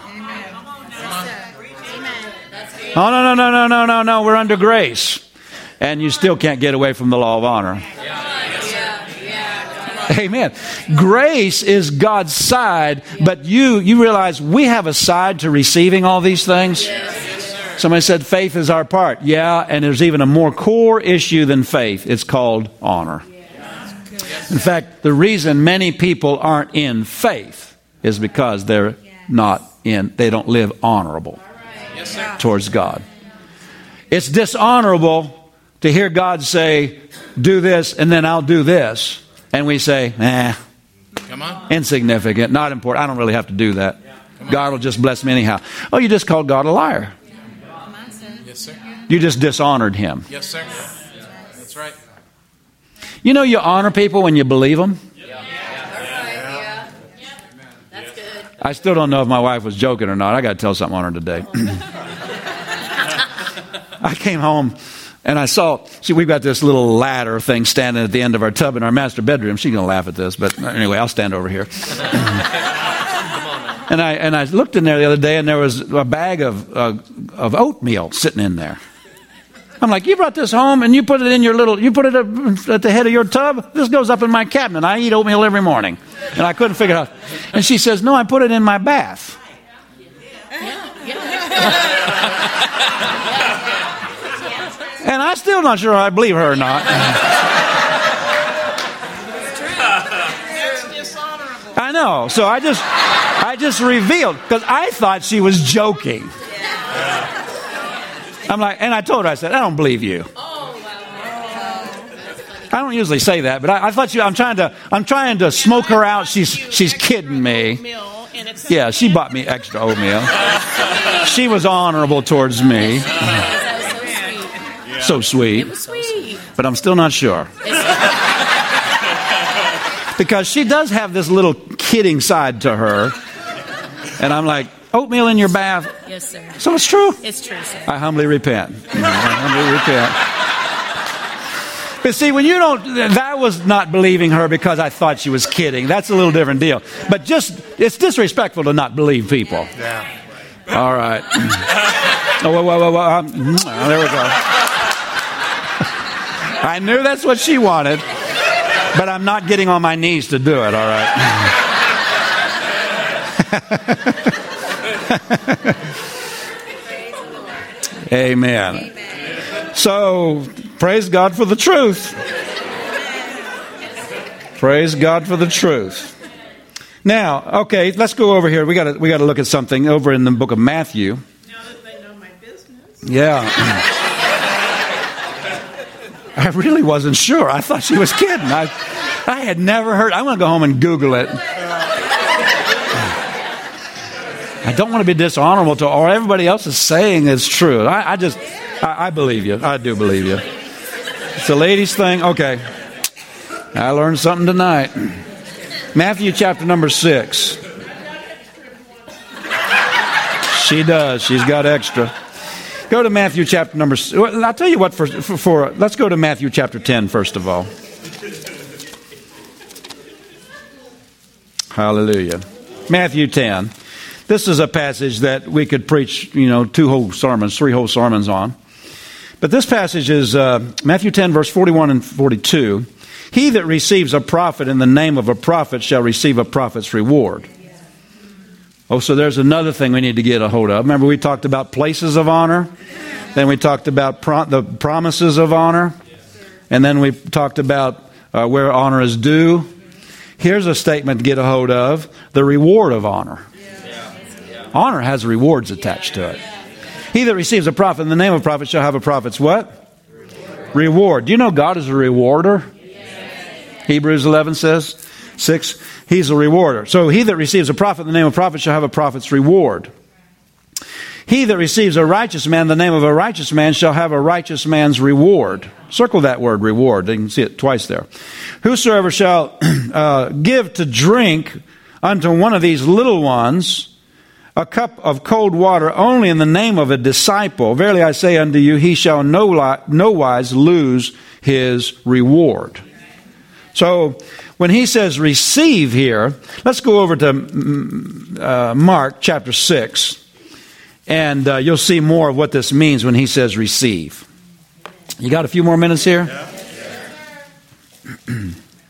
Oh, no, no, no, no, no, no, no. We're under grace. And you still can't get away from the law of honor. Amen. Grace is God's side, but you you realize we have a side to receiving all these things? Somebody said faith is our part. Yeah, and there's even a more core issue than faith. It's called honor. In fact, the reason many people aren't in faith is because they're not in, they don't live honorable towards God. It's dishonorable to hear God say, do this, and then I'll do this. And we say, eh, Come on. insignificant, not important. I don't really have to do that. God will just bless me anyhow. Oh, you just called God a liar. Yes, sir. You just dishonored him. Yes, sir. That's right. You know you honor people when you believe them? That's good. I still don't know if my wife was joking or not. I got to tell something on her today. I came home and I saw, see, we've got this little ladder thing standing at the end of our tub in our master bedroom. She's going to laugh at this, but anyway, I'll stand over here. and I and I looked in there the other day, and there was a bag of uh, of oatmeal sitting in there. I'm like, you brought this home and you put it in your little, you put it at the head of your tub? This goes up in my cabinet. I eat oatmeal every morning. And I couldn't figure it out. And she says, no, I put it in my bath. And I'm still not sure I believe her or not. I know. So I just I just revealed, because I thought she was joking. I'm like, and I told her, I said, I don't believe you. I don't usually say that, but I, I thought you. I'm trying to. I'm trying to smoke her out. She's she's kidding me. Yeah, she bought me extra oatmeal. She was honorable towards me. So sweet. It was sweet. But I'm still not sure. Because she does have this little kidding side to her. And I'm like, oatmeal in your bath? Yes, sir. So it's true. It's true, sir. I humbly repent. I humbly repent. But see, when you don't, that was not believing her because I thought she was kidding. That's a little different deal. But just, it's disrespectful to not believe people. Yeah. All right. Oh, whoa, whoa, whoa, whoa. Um, there we go. I knew that's what she wanted, but I'm not getting on my knees to do it, all right? Amen. Amen. So, praise God for the truth. Praise God for the truth. Now, okay, let's go over here. We got to we got to look at something over in the book of Matthew. Now that they know my business. Yeah. I really wasn't sure. I thought she was kidding. I, I had never heard. I'm going to go home and Google it. I don't want to be dishonorable to all everybody else is saying is true. I, I just, I, I believe you. I do believe you. It's a ladies' thing. Okay. I learned something tonight. Matthew chapter number six. She does. She's got extra. Go to Matthew chapter number. I'll tell you what. For, for, for let's go to Matthew chapter ten first of all. Hallelujah. Matthew ten. This is a passage that we could preach, you know, two whole sermons, three whole sermons on. But this passage is uh, Matthew ten, verse forty-one and forty-two. He that receives a prophet in the name of a prophet shall receive a prophet's reward. Oh, so there's another thing we need to get a hold of. Remember, we talked about places of honor. Then we talked about pro- the promises of honor. And then we talked about uh, where honor is due. Here's a statement to get a hold of. The reward of honor. Honor has rewards attached to it. He that receives a prophet in the name of a prophet shall have a prophet's what? Reward. Do you know God is a rewarder? Hebrews eleven says, six, He's a rewarder. So he that receives a prophet in the name of a prophet shall have a prophet's reward. He that receives a righteous man in the name of a righteous man shall have a righteous man's reward. Circle that word, reward. You can see it twice there. Whosoever shall uh, give to drink unto one of these little ones a cup of cold water only in the name of a disciple, verily I say unto you, he shall no, li- no wise lose his reward. So when he says receive here, let's go over to uh, Mark chapter six, and uh, you'll see more of what this means when he says receive. You got a few more minutes here? Yeah.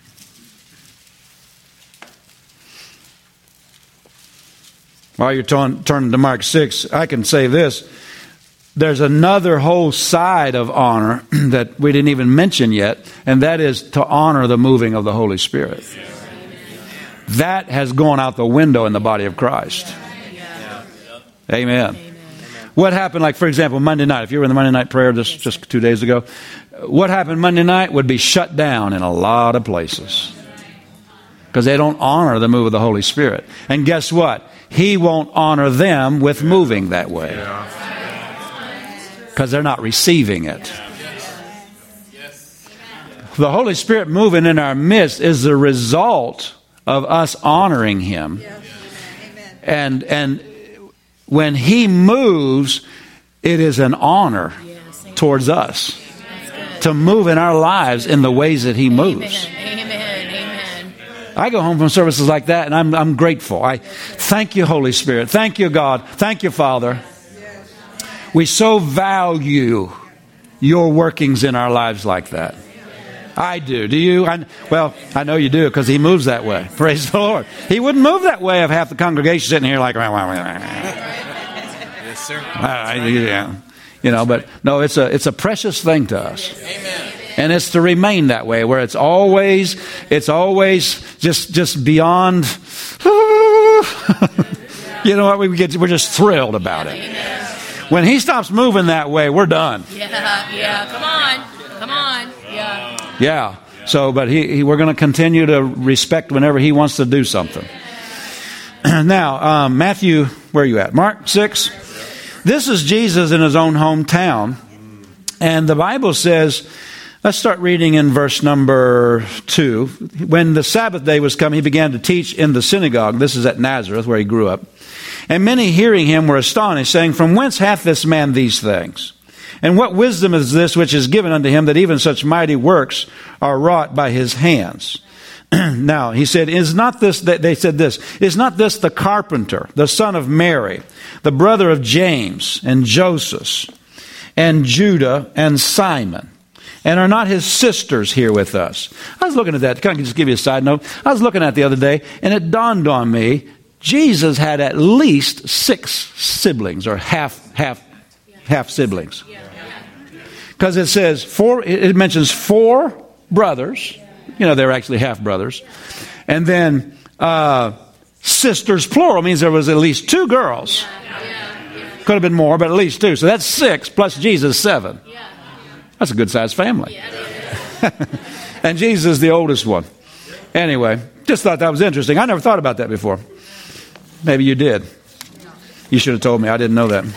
While you're t- turning to Mark six, I can say this. There's another whole side of honor that we didn't even mention yet, and that is to honor the moving of the Holy Spirit. That has gone out the window in the body of Christ. Amen. What happened, like, for example, Monday night? If you were in the Monday night prayer just, just two days ago, what happened Monday night would be shut down in a lot of places because they don't honor the move of the Holy Spirit. And guess what? He won't honor them with moving that way because they're not receiving it. The Holy Spirit moving in our midst is the result of us honoring Him. And and when He moves, it is an honor towards us to move in our lives in the ways that He moves. I go home from services like that, and I'm I'm grateful. I thank you, Holy Spirit. Thank you, God. Thank you, Father. We so value your workings in our lives like that. I do. Do you? I, well, I know you do because He moves that way. Praise the Lord. He wouldn't move that way if half the congregation sitting here like, yes, sir. Uh, yeah, you know. But no, it's a it's a precious thing to us. Amen. And it's to remain that way, where it's always, it's always just, just beyond. You know what? We get, we're just thrilled about it. When He stops moving that way, we're done. Yeah, yeah. Come on, come on. Yeah. Yeah. So, but he, he we're going to continue to respect whenever He wants to do something. Now, um, Matthew, where are you at? Mark six. This is Jesus in His own hometown, and the Bible says. Let's start reading in verse number two. When the Sabbath day was come, He began to teach in the synagogue. This is at Nazareth, where He grew up. And many hearing Him were astonished, saying, From whence hath this man these things? And what wisdom is this which is given unto Him, that even such mighty works are wrought by His hands? Now, He said, Is not this, they said this, Is not this the carpenter, the son of Mary, the brother of James and Joseph, and Judah and Simon? And are not his sisters here with us? I was looking at that. Can I just give you a side note? I was looking at it the other day, and it dawned on me, Jesus had at least six siblings, or half, half, half siblings. Because it says four, it mentions four brothers. You know, they were actually half brothers. And then uh, sisters, plural, means there was at least two girls. Could have been more, but at least two. So that's six, plus Jesus, seven. That's a good-sized family. And Jesus is the oldest one. Anyway, just thought that was interesting. I never thought about that before. Maybe you did. You should have told me. I didn't know that.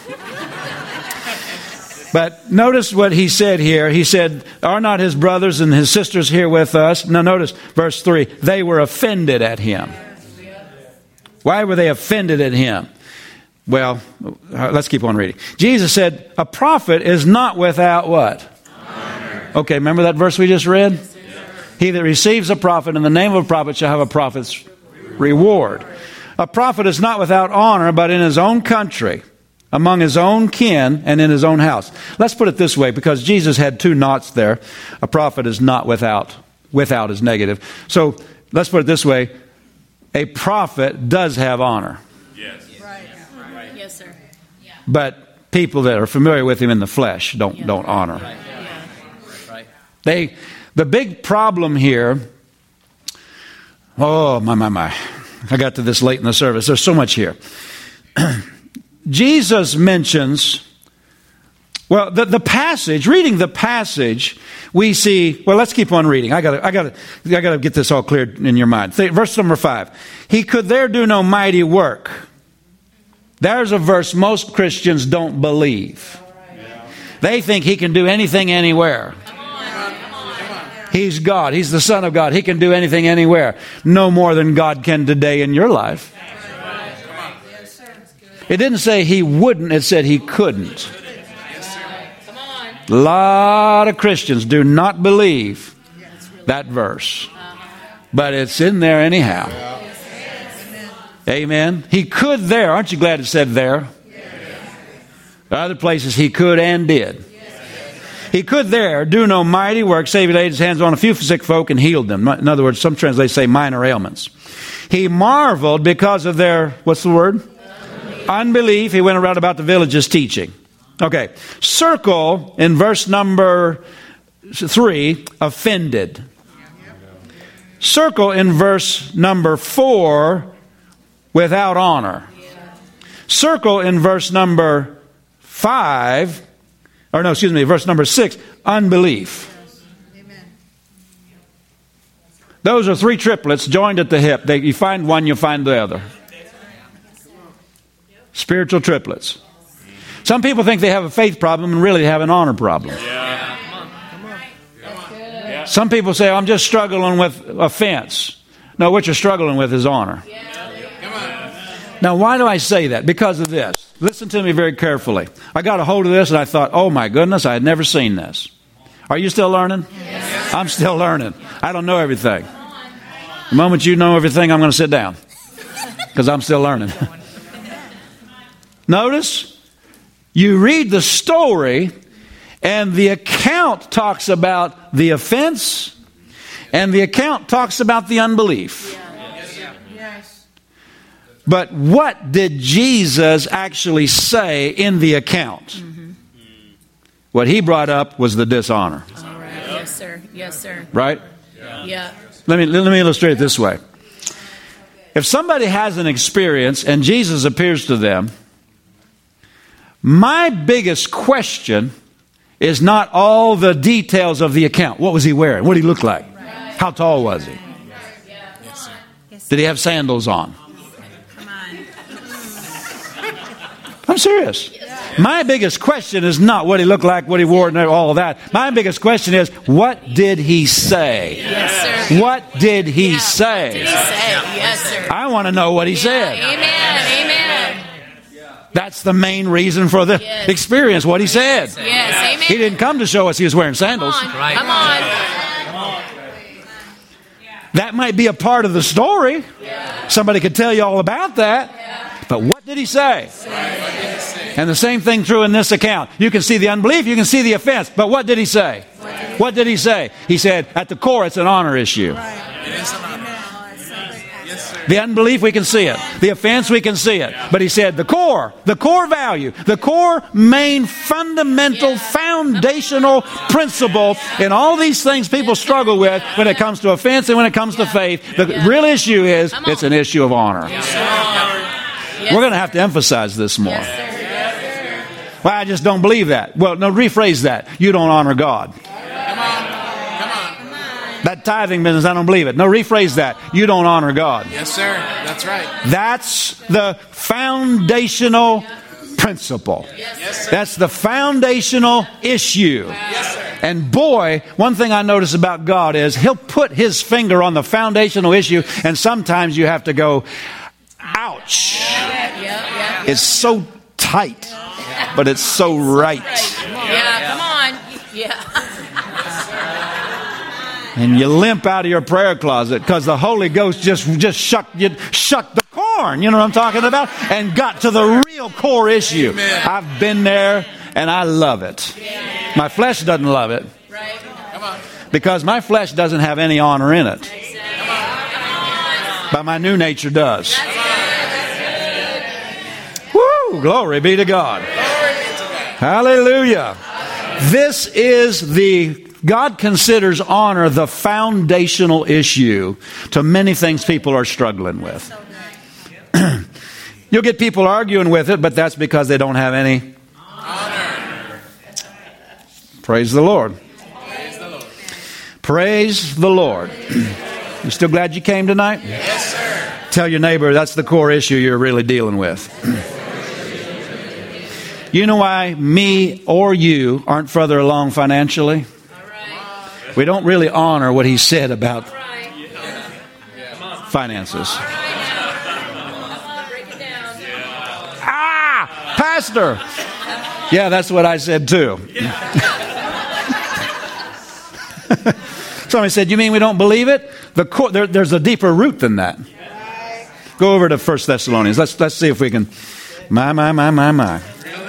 But notice what He said here. He said, Are not His brothers and His sisters here with us? Now notice verse three. They were offended at Him. Why were they offended at Him? Well, let's keep on reading. Jesus said, A prophet is not without what? Okay, remember that verse we just read? Yes, He that receives a prophet in the name of a prophet shall have a prophet's reward. A prophet is not without honor, but in his own country, among his own kin, and in his own house. Let's put it this way, because Jesus had two nots there. A prophet is not without. Without is negative. So let's put it this way. A prophet does have honor. Yes. Right. Right. Yes, sir. Yeah. But people that are familiar with him in the flesh don't, yeah. don't honor. Right. They, the big problem here, oh, my, my, my. I got to this late in the service. There's so much here. Jesus mentions, well, the, the passage, reading the passage, we see, well, let's keep on reading. I gotta, I gotta, I gotta get this all cleared in your mind. Verse number five. He could there do no mighty work. There's a verse most Christians don't believe. They think he can do anything anywhere. He's God. He's the Son of God. He can do anything anywhere. No more than God can today in your life. It didn't say he wouldn't. It said he couldn't. A lot of Christians do not believe that verse. But it's in there anyhow. Amen. He could there. Aren't you glad it said there? Other places he could and did. He could there do no mighty work, save he laid his hands on a few sick folk and healed them. In other words, some translations say minor ailments. He marveled because of their, what's the word? Unbelief. Unbelief. He went around about the villages teaching. Okay. Circle in verse number three, offended. Circle in verse number four, without honor. Circle in verse number five, or no, excuse me, verse number six, unbelief. Those are three triplets joined at the hip. They, you find one, you find the other. Spiritual triplets. Some people think they have a faith problem and really have an honor problem. Some people say, oh, I'm just struggling with offense. No, what you're struggling with is honor. Now, why do I say that? Because of this. Listen to me very carefully. I got a hold of this and I thought, oh my goodness, I had never seen this. Are you still learning? Yes. I'm still learning. I don't know everything. The moment you know everything, I'm going to sit down. Because I'm still learning. Notice, you read the story and the account talks about the offense and the account talks about the unbelief. But what did Jesus actually say in the account? Mm-hmm. What he brought up was the dishonor. All right. Yes, sir. Yes, sir. Right? Yeah. yeah. Let me, let me illustrate it this way. If somebody has an experience and Jesus appears to them, my biggest question is not all the details of the account. What was he wearing? What did he look like? How tall was he? Did he have sandals on? I'm serious. My biggest question is not what he looked like, what he wore, and all of that. My biggest question is, what did he say? Yes, sir. What did he yeah. say? What did he say? Yes, sir. I want to know what he yeah. said. Amen. Amen. That's the main reason for the yes. experience, what he said. Yes. Amen. He didn't come to show us he was wearing sandals. Come on. Right. Come on. That might be a part of the story. Yeah. Somebody could tell you all about that. Yeah. But what did he say? And the same thing true in this account. You can see the unbelief, you can see the offense. But what did he say? What did he say? He said, at the core, it's an honor issue. The unbelief, we can see it. The offense, we can see it. But he said, the core, the core value, the core main fundamental foundational principle in all these things people struggle with when it comes to offense and when it comes to faith. The real issue is, it's an issue of honor. We're going to have to emphasize this more. Yes, sir. Yes, sir. Well, I just don't believe that. Well, no, rephrase that. You don't honor God. Come on. Come on. That tithing business, I don't believe it. No, rephrase that. You don't honor God. Yes, sir. That's right. That's the foundational principle. Yes, sir. That's the foundational issue. Yes, sir. And boy, one thing I notice about God is He'll put His finger on the foundational issue, and sometimes you have to go, ouch. Yeah, yeah. It's so tight, but it's so right. Yeah, come on. Yeah. And you limp out of your prayer closet because the Holy Ghost just just shucked you, shucked the corn. You know what I'm talking about? And got to the real core issue. Amen. I've been there, and I love it. My flesh doesn't love it Right. Come on. because my flesh doesn't have any honor in it, but my new nature does. Woo! Glory be to God. Hallelujah. This is the, God considers honor the foundational issue to many things people are struggling with. You'll get people arguing with it, but that's because they don't have any Honor. Praise the Lord. Praise the Lord. Praise the Lord. You still glad you came tonight? Yes, sir. Tell your neighbor that's the core issue you're really dealing with. You know why me or you aren't further along financially? All right. We don't really honor what he said about All right. finances. All right now. Come on, break it down. Ah, Pastor. Yeah, that's what I said too. Somebody said, you mean we don't believe it? The core, there, there's a deeper root than that. Go over to First Thessalonians. Let's let's see if we can. My, my, my, my, my.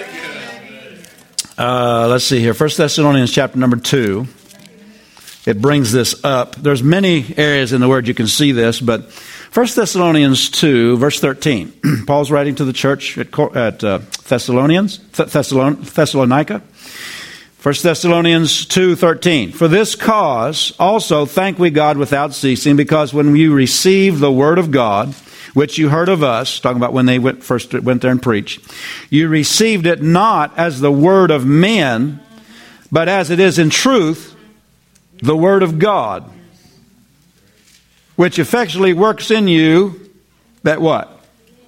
Uh, let's see here. First Thessalonians chapter number two. It brings this up. There's many areas in the Word you can see this, but First Thessalonians two, verse thirteen. Paul's writing to the church at, at uh, Thessalonians, Th- Thessalon- Thessalonica. First Thessalonians two thirteen. For this cause also thank we God without ceasing, because when you received the word of God, which you heard of us, talking about when they went, first went there and preached, you received it not as the word of men, but as it is in truth, the word of God, which effectually works in you, that what?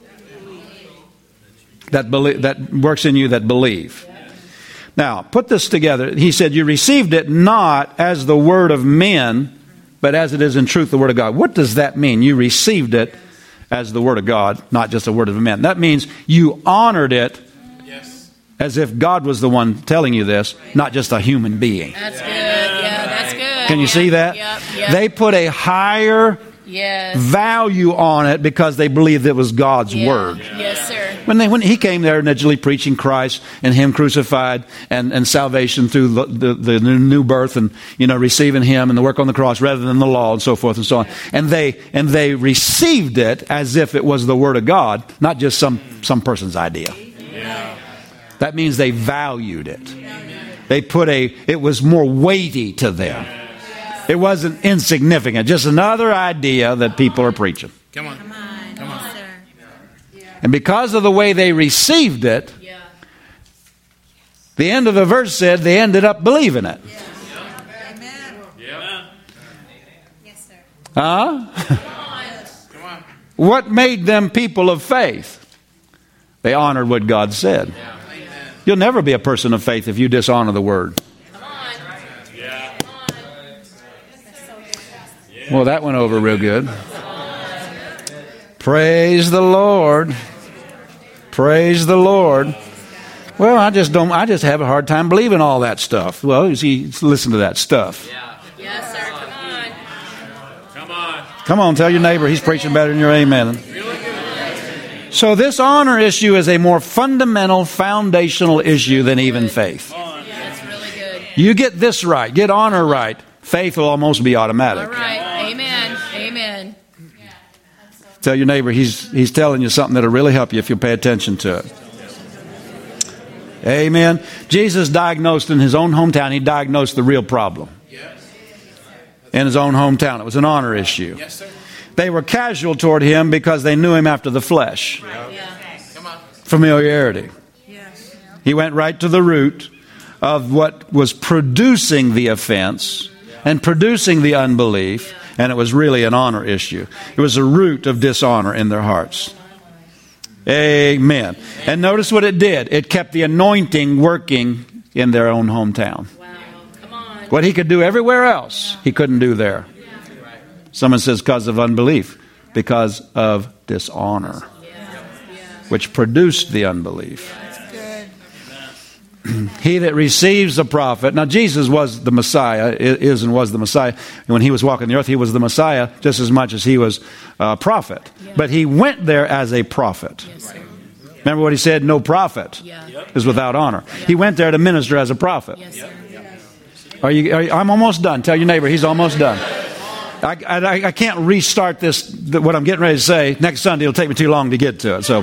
That believe, that works in you that believe. Now, put this together. He said, you received it not as the word of men, but as it is in truth the word of God. What does that mean? You received it as the word of God, not just the word of men. That means you honored it Yes. as if God was the one telling you this, not just a human being. That's good. Yeah, that's good. Can you Yep, see that? Yep, yep. They put a higher yes. value on it because they believed it was God's Yeah. word. Yes, sir. When they when he came there initially preaching Christ and him crucified and, and salvation through the, the, the new birth and you know receiving him and the work on the cross rather than the law and so forth and so on. And they and they received it as if it was the word of God, not just some, some person's idea. Yeah. That means they valued it. They put a it was more weighty to them. It wasn't insignificant, just another idea that people are preaching. Come on. Come on. Come on. Yes, sir. And because of the way they received it, Yeah. the end of the verse said they ended up believing it. Amen. Yeah. Yes, sir. Huh? Come on. What made them people of faith? They honored what God said. You'll never be a person of faith if you dishonor the word. Come on. Yeah. Come on. Well, that went over real good. Praise the Lord. Praise the Lord. Well, I just don't. I just have a hard time believing all that stuff. Well, you see, listen to that stuff. Yes, sir. Come on. Come on. Come on, tell your neighbor he's preaching better than your amen. So this honor issue is a more fundamental, foundational issue than even faith. That's really good. You get this right, get honor right, faith will almost be automatic. All right. Amen. Amen. Tell your neighbor he's he's telling you something that'll really help you if you pay attention to it. Amen. Jesus diagnosed in his own hometown, he diagnosed the real problem. In his own hometown. It was an honor issue. Yes, sir. They were casual toward him because they knew him after the flesh. Come on. Familiarity. Yes. He went right to the root of what was producing the offense and producing the unbelief, and it was really an honor issue. It was a root of dishonor in their hearts. Amen. And notice what it did. It kept the anointing working in their own hometown. Wow. Come on. What he could do everywhere else, he couldn't do there. Someone says because of unbelief, because of dishonor, which produced the unbelief. He that receives a prophet. Now, Jesus was the Messiah, is and was the Messiah. And when he was walking the earth, he was the Messiah just as much as he was a prophet. But he went there as a prophet. Remember what he said? No prophet Yeah. is without honor. He went there to minister as a prophet. Yes, sir. Are you, are you, I'm almost done. Tell your neighbor he's almost done. I, I, I can't restart this, what I'm getting ready to say. Next Sunday, it'll take me too long to get to it. So,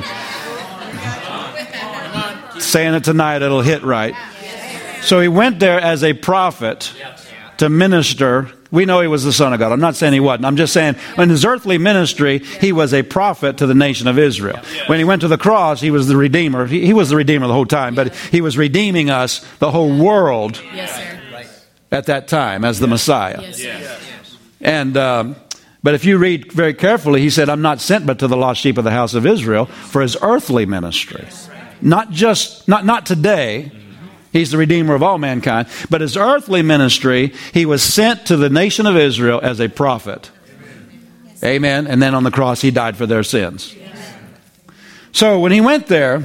saying it tonight, it'll hit right. So he went there as a prophet to minister we know he was the Son of God. I'm not saying he wasn't. I'm just saying in his earthly ministry, he was a prophet to the nation of Israel. When he went to the cross, he was the Redeemer. He, he was the Redeemer the whole time, but he was redeeming us, the whole world, Yes, sir. at that time as the Messiah. Yes, sir. And um, but if you read very carefully, he said, I'm not sent but to the lost sheep of the house of Israel, for his earthly ministry. Not just, not, not today. He's the Redeemer of all mankind. But his earthly ministry, he was sent to the nation of Israel as a prophet. Amen. Amen. And then on the cross, he died for their sins. Yes. So when he went there,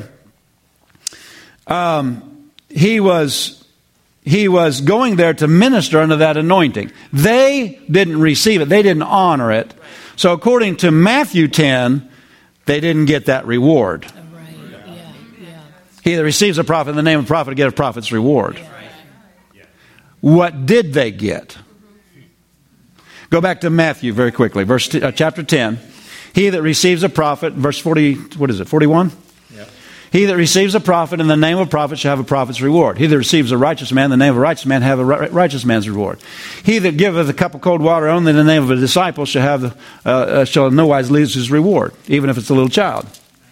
um, he was he was going there to minister under that anointing. They didn't receive it. They didn't honor it. So according to Matthew ten, they didn't get that reward. He that receives a prophet in the name of a prophet get a prophet's reward. What did they get? Go back to Matthew very quickly, verse t- uh, chapter ten. He that receives a prophet, verse forty. What is it? Forty-one. Yeah. He that receives a prophet in the name of a prophet shall have a prophet's reward. He that receives a righteous man in the name of a righteous man have a righteous man's reward. He that giveth a cup of cold water only in the name of a disciple shall have the, uh, uh, shall in no wise lose his reward, even if it's a little child.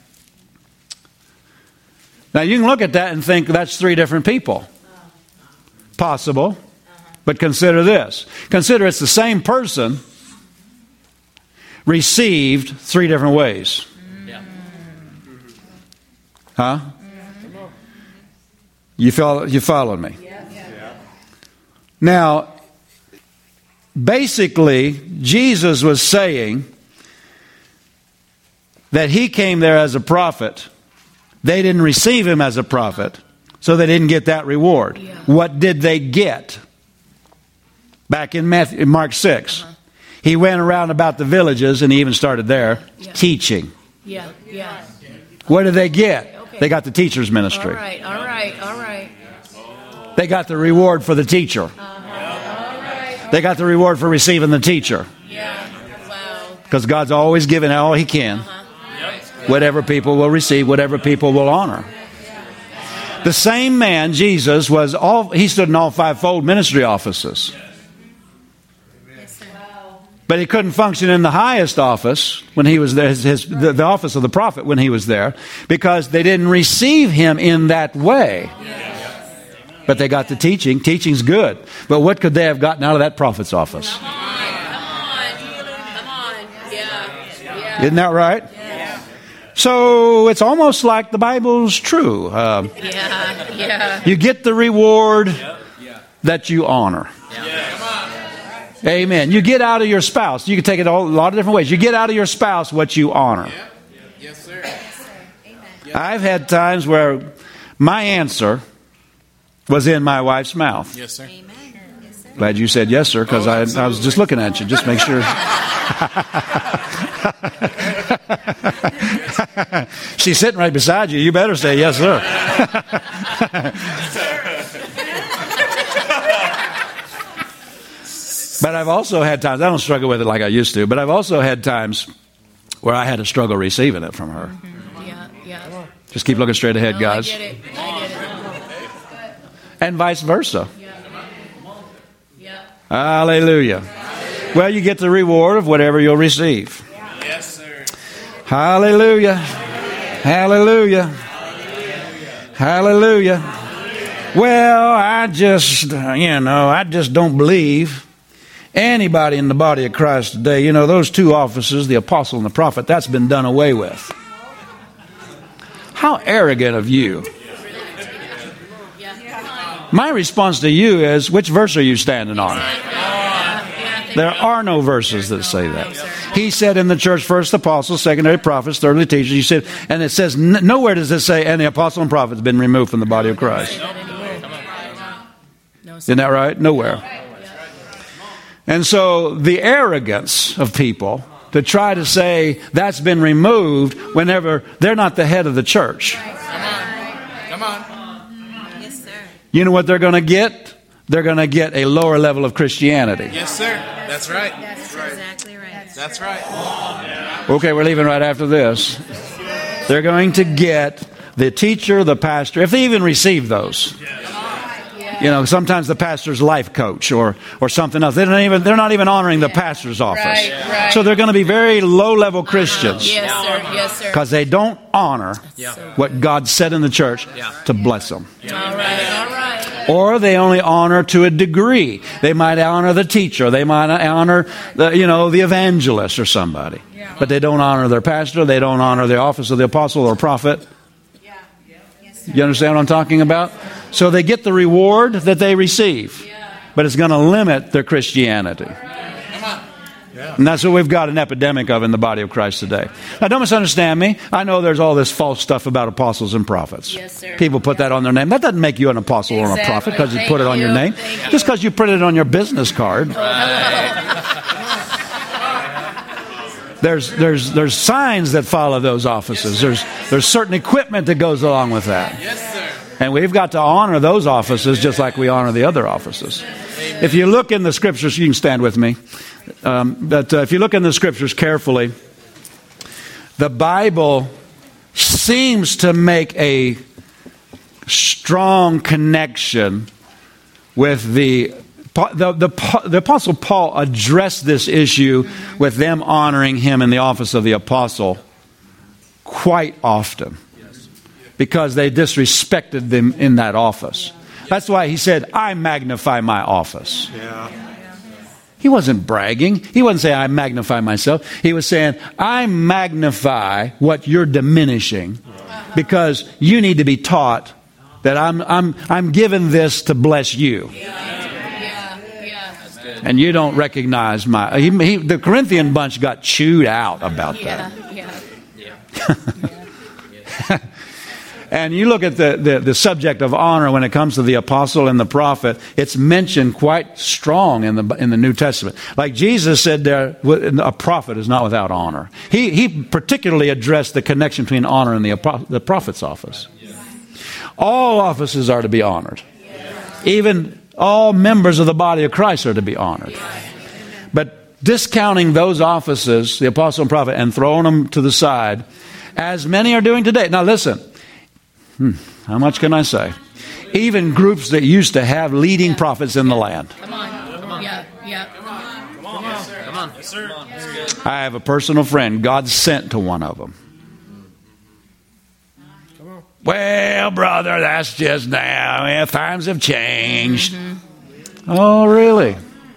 Now, you can look at that and think that's three different people. Possible. But consider this. Consider it's the same person received three different ways. Huh? You follow, you following me? Now, basically, Jesus was saying that he came there as a prophet. They didn't receive him as a prophet, so they didn't get that reward. Yeah. What did they get? Back in Matthew, in Mark six, uh-huh. He went around about the villages, and he even started there, yeah. teaching. Yeah, yeah. What did they get? Okay. They got the teacher's ministry. All right, all right, all right. They got the reward for the teacher. Uh-huh. All right. They got the reward for receiving the teacher. Yeah, wow. Because God's always giving all he can. Uh-huh. Whatever people will receive, whatever people will honor. The same man, Jesus, was all, he stood in all fivefold ministry offices. But he couldn't function in the highest office when he was there, his, his, the, the office of the prophet when he was there, because they didn't receive him in that way. But they got the teaching. Teaching's good. But what could they have gotten out of that prophet's office? Come on, come on. Yeah, yeah. Isn't that right? So it's almost like the Bible's true. Um, yeah, yeah. You get the reward that you honor. Amen. You get out of your spouse. You can take it all, a lot of different ways. You get out of your spouse what you honor. Yes, sir. I've had times where my answer was in my wife's mouth. Yes, sir. Glad you said yes, sir, because oh, I, I was just looking at you. Just make sure. She's sitting right beside you. You better say yes, sir. But I've also had times, I don't struggle with it like I used to, but I've also had times where I had to struggle receiving it from her. Mm-hmm. Yeah, yeah. Just keep looking straight ahead, no, guys. I get it. I get it. And vice versa. Yeah. Yeah. Hallelujah. Hallelujah. Well, you get the reward of whatever you'll receive. Yes, sir. Hallelujah. Hallelujah. Hallelujah. Well, I just, you know, I just don't believe anybody in the body of Christ today. You know, those two offices, the apostle and the prophet, that's been done away with. How arrogant of you. My response to you is, which verse are you standing on? There are no verses that say that. He said in the church, first apostles, secondary prophets, thirdly teachers. He said, and it says, n- nowhere does it say, and the apostle and prophet has been removed from the body of Christ. Isn't that right? Nowhere. And so the arrogance of people to try to say that's been removed whenever they're not the head of the church. Come on. Yes, sir. You know what they're going to get? They're going to get a lower level of Christianity. Yes, sir. That's right. That's exactly right. That's right. Okay, we're leaving right after this. They're going to get the teacher, the pastor, if they even receive those. You know, sometimes the pastor's life coach or or something else. They don't even they're not even honoring the pastor's office. Right, right. So they're going to be very low level Christians Yes, sir. Yes, sir. because they don't honor Yeah. what God said in the church Yeah. to bless them. All right. All right. Or they only honor to a degree. They might honor the teacher. They might honor the, you know, the evangelist or somebody. But they don't honor their pastor. They don't honor the office of the apostle or prophet. You understand what I'm talking about? So they get the reward that they receive, but it's going to limit their Christianity. And that's what we've got an epidemic of in the body of Christ today. Now, don't misunderstand me. I know there's all this false stuff about apostles and prophets. Yes, sir. People put that on their name. That doesn't make you an apostle or a Exactly. prophet because you Thank put it on your you. name. Thank Just you. because you put it on your business card. There's there's there's signs that follow those offices. There's there's certain equipment that goes along with that. Yes, sir. And we've got to honor those offices just like we honor the other offices. If you look in the scriptures, you can stand with me. Um, but uh, if you look in the scriptures carefully, the Bible seems to make a strong connection with the the, the the Apostle Paul addressed this issue with them honoring him in the office of the apostle quite often because they disrespected them in that office. That's why he said, I magnify my office. Yeah. He wasn't bragging. He wasn't saying, I magnify myself. He was saying, I magnify what you're diminishing because you need to be taught that I'm I'm I'm given this to bless you. And you don't recognize my... He, he, the Corinthian bunch got chewed out about that. Yeah. Yeah. And you look at the, the, the subject of honor when it comes to the apostle and the prophet, it's mentioned quite strong in the in the New Testament. Like Jesus said there, a prophet is not without honor. He he particularly addressed the connection between honor and the, the prophet's office. All offices are to be honored. Even all members of the body of Christ are to be honored. But discounting those offices, the apostle and prophet, and throwing them to the side, as many are doing today. Now listen. Hmm, how much can I say? Even groups that used to have leading prophets in the land. Come on. Come on. Yeah. Yeah. Come on. Come on. Yes, sir. Come on. Yes, sir. That's good. I have a personal friend God sent to one of them. Well, brother, that's just now. Well, times have changed. Mm-hmm. Oh, really?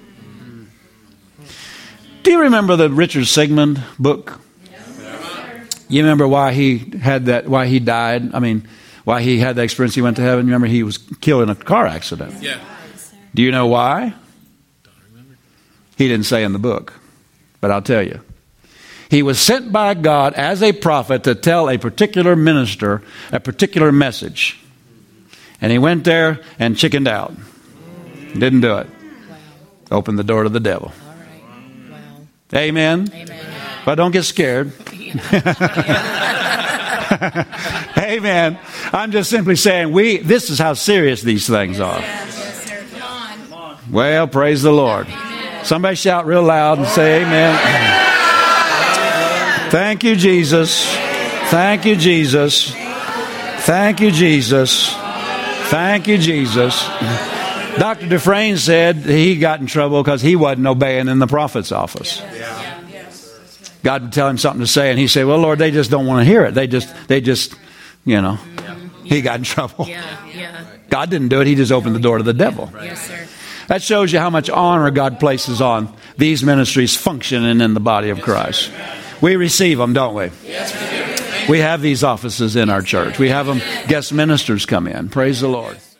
Do you remember the Richard Sigmund book? You remember why he had that? Why he died? I mean, why he had that experience? He went to heaven. You remember he was killed in a car accident. Yeah. Do you know why? He didn't say in the book, but I'll tell you. He was sent by God as a prophet to tell a particular minister a particular message. And he went there and chickened out. Didn't do it. Opened the door to the devil. All right. Wow. Amen. Amen. But don't get scared. Amen. I'm just simply saying we. This is how serious these things are. Yes, sir. Come on. Well, praise the Lord. Somebody shout real loud and say amen. Thank you, Jesus. Thank you, Jesus. Thank you, Jesus. Thank you, Jesus. Doctor Dufresne said he got in trouble because he wasn't obeying in the prophet's office. God would tell him something to say, and he said, well, Lord, they just don't want to hear it. They just, they just, you know, he got in trouble. Yeah. Yeah. God didn't do it. He just opened the door to the devil. Yes, sir. That shows you how much honor God places on these ministries functioning in the body of Christ. We receive them, don't we? We have these offices in our church. We have them, guest ministers come in. Praise the Lord.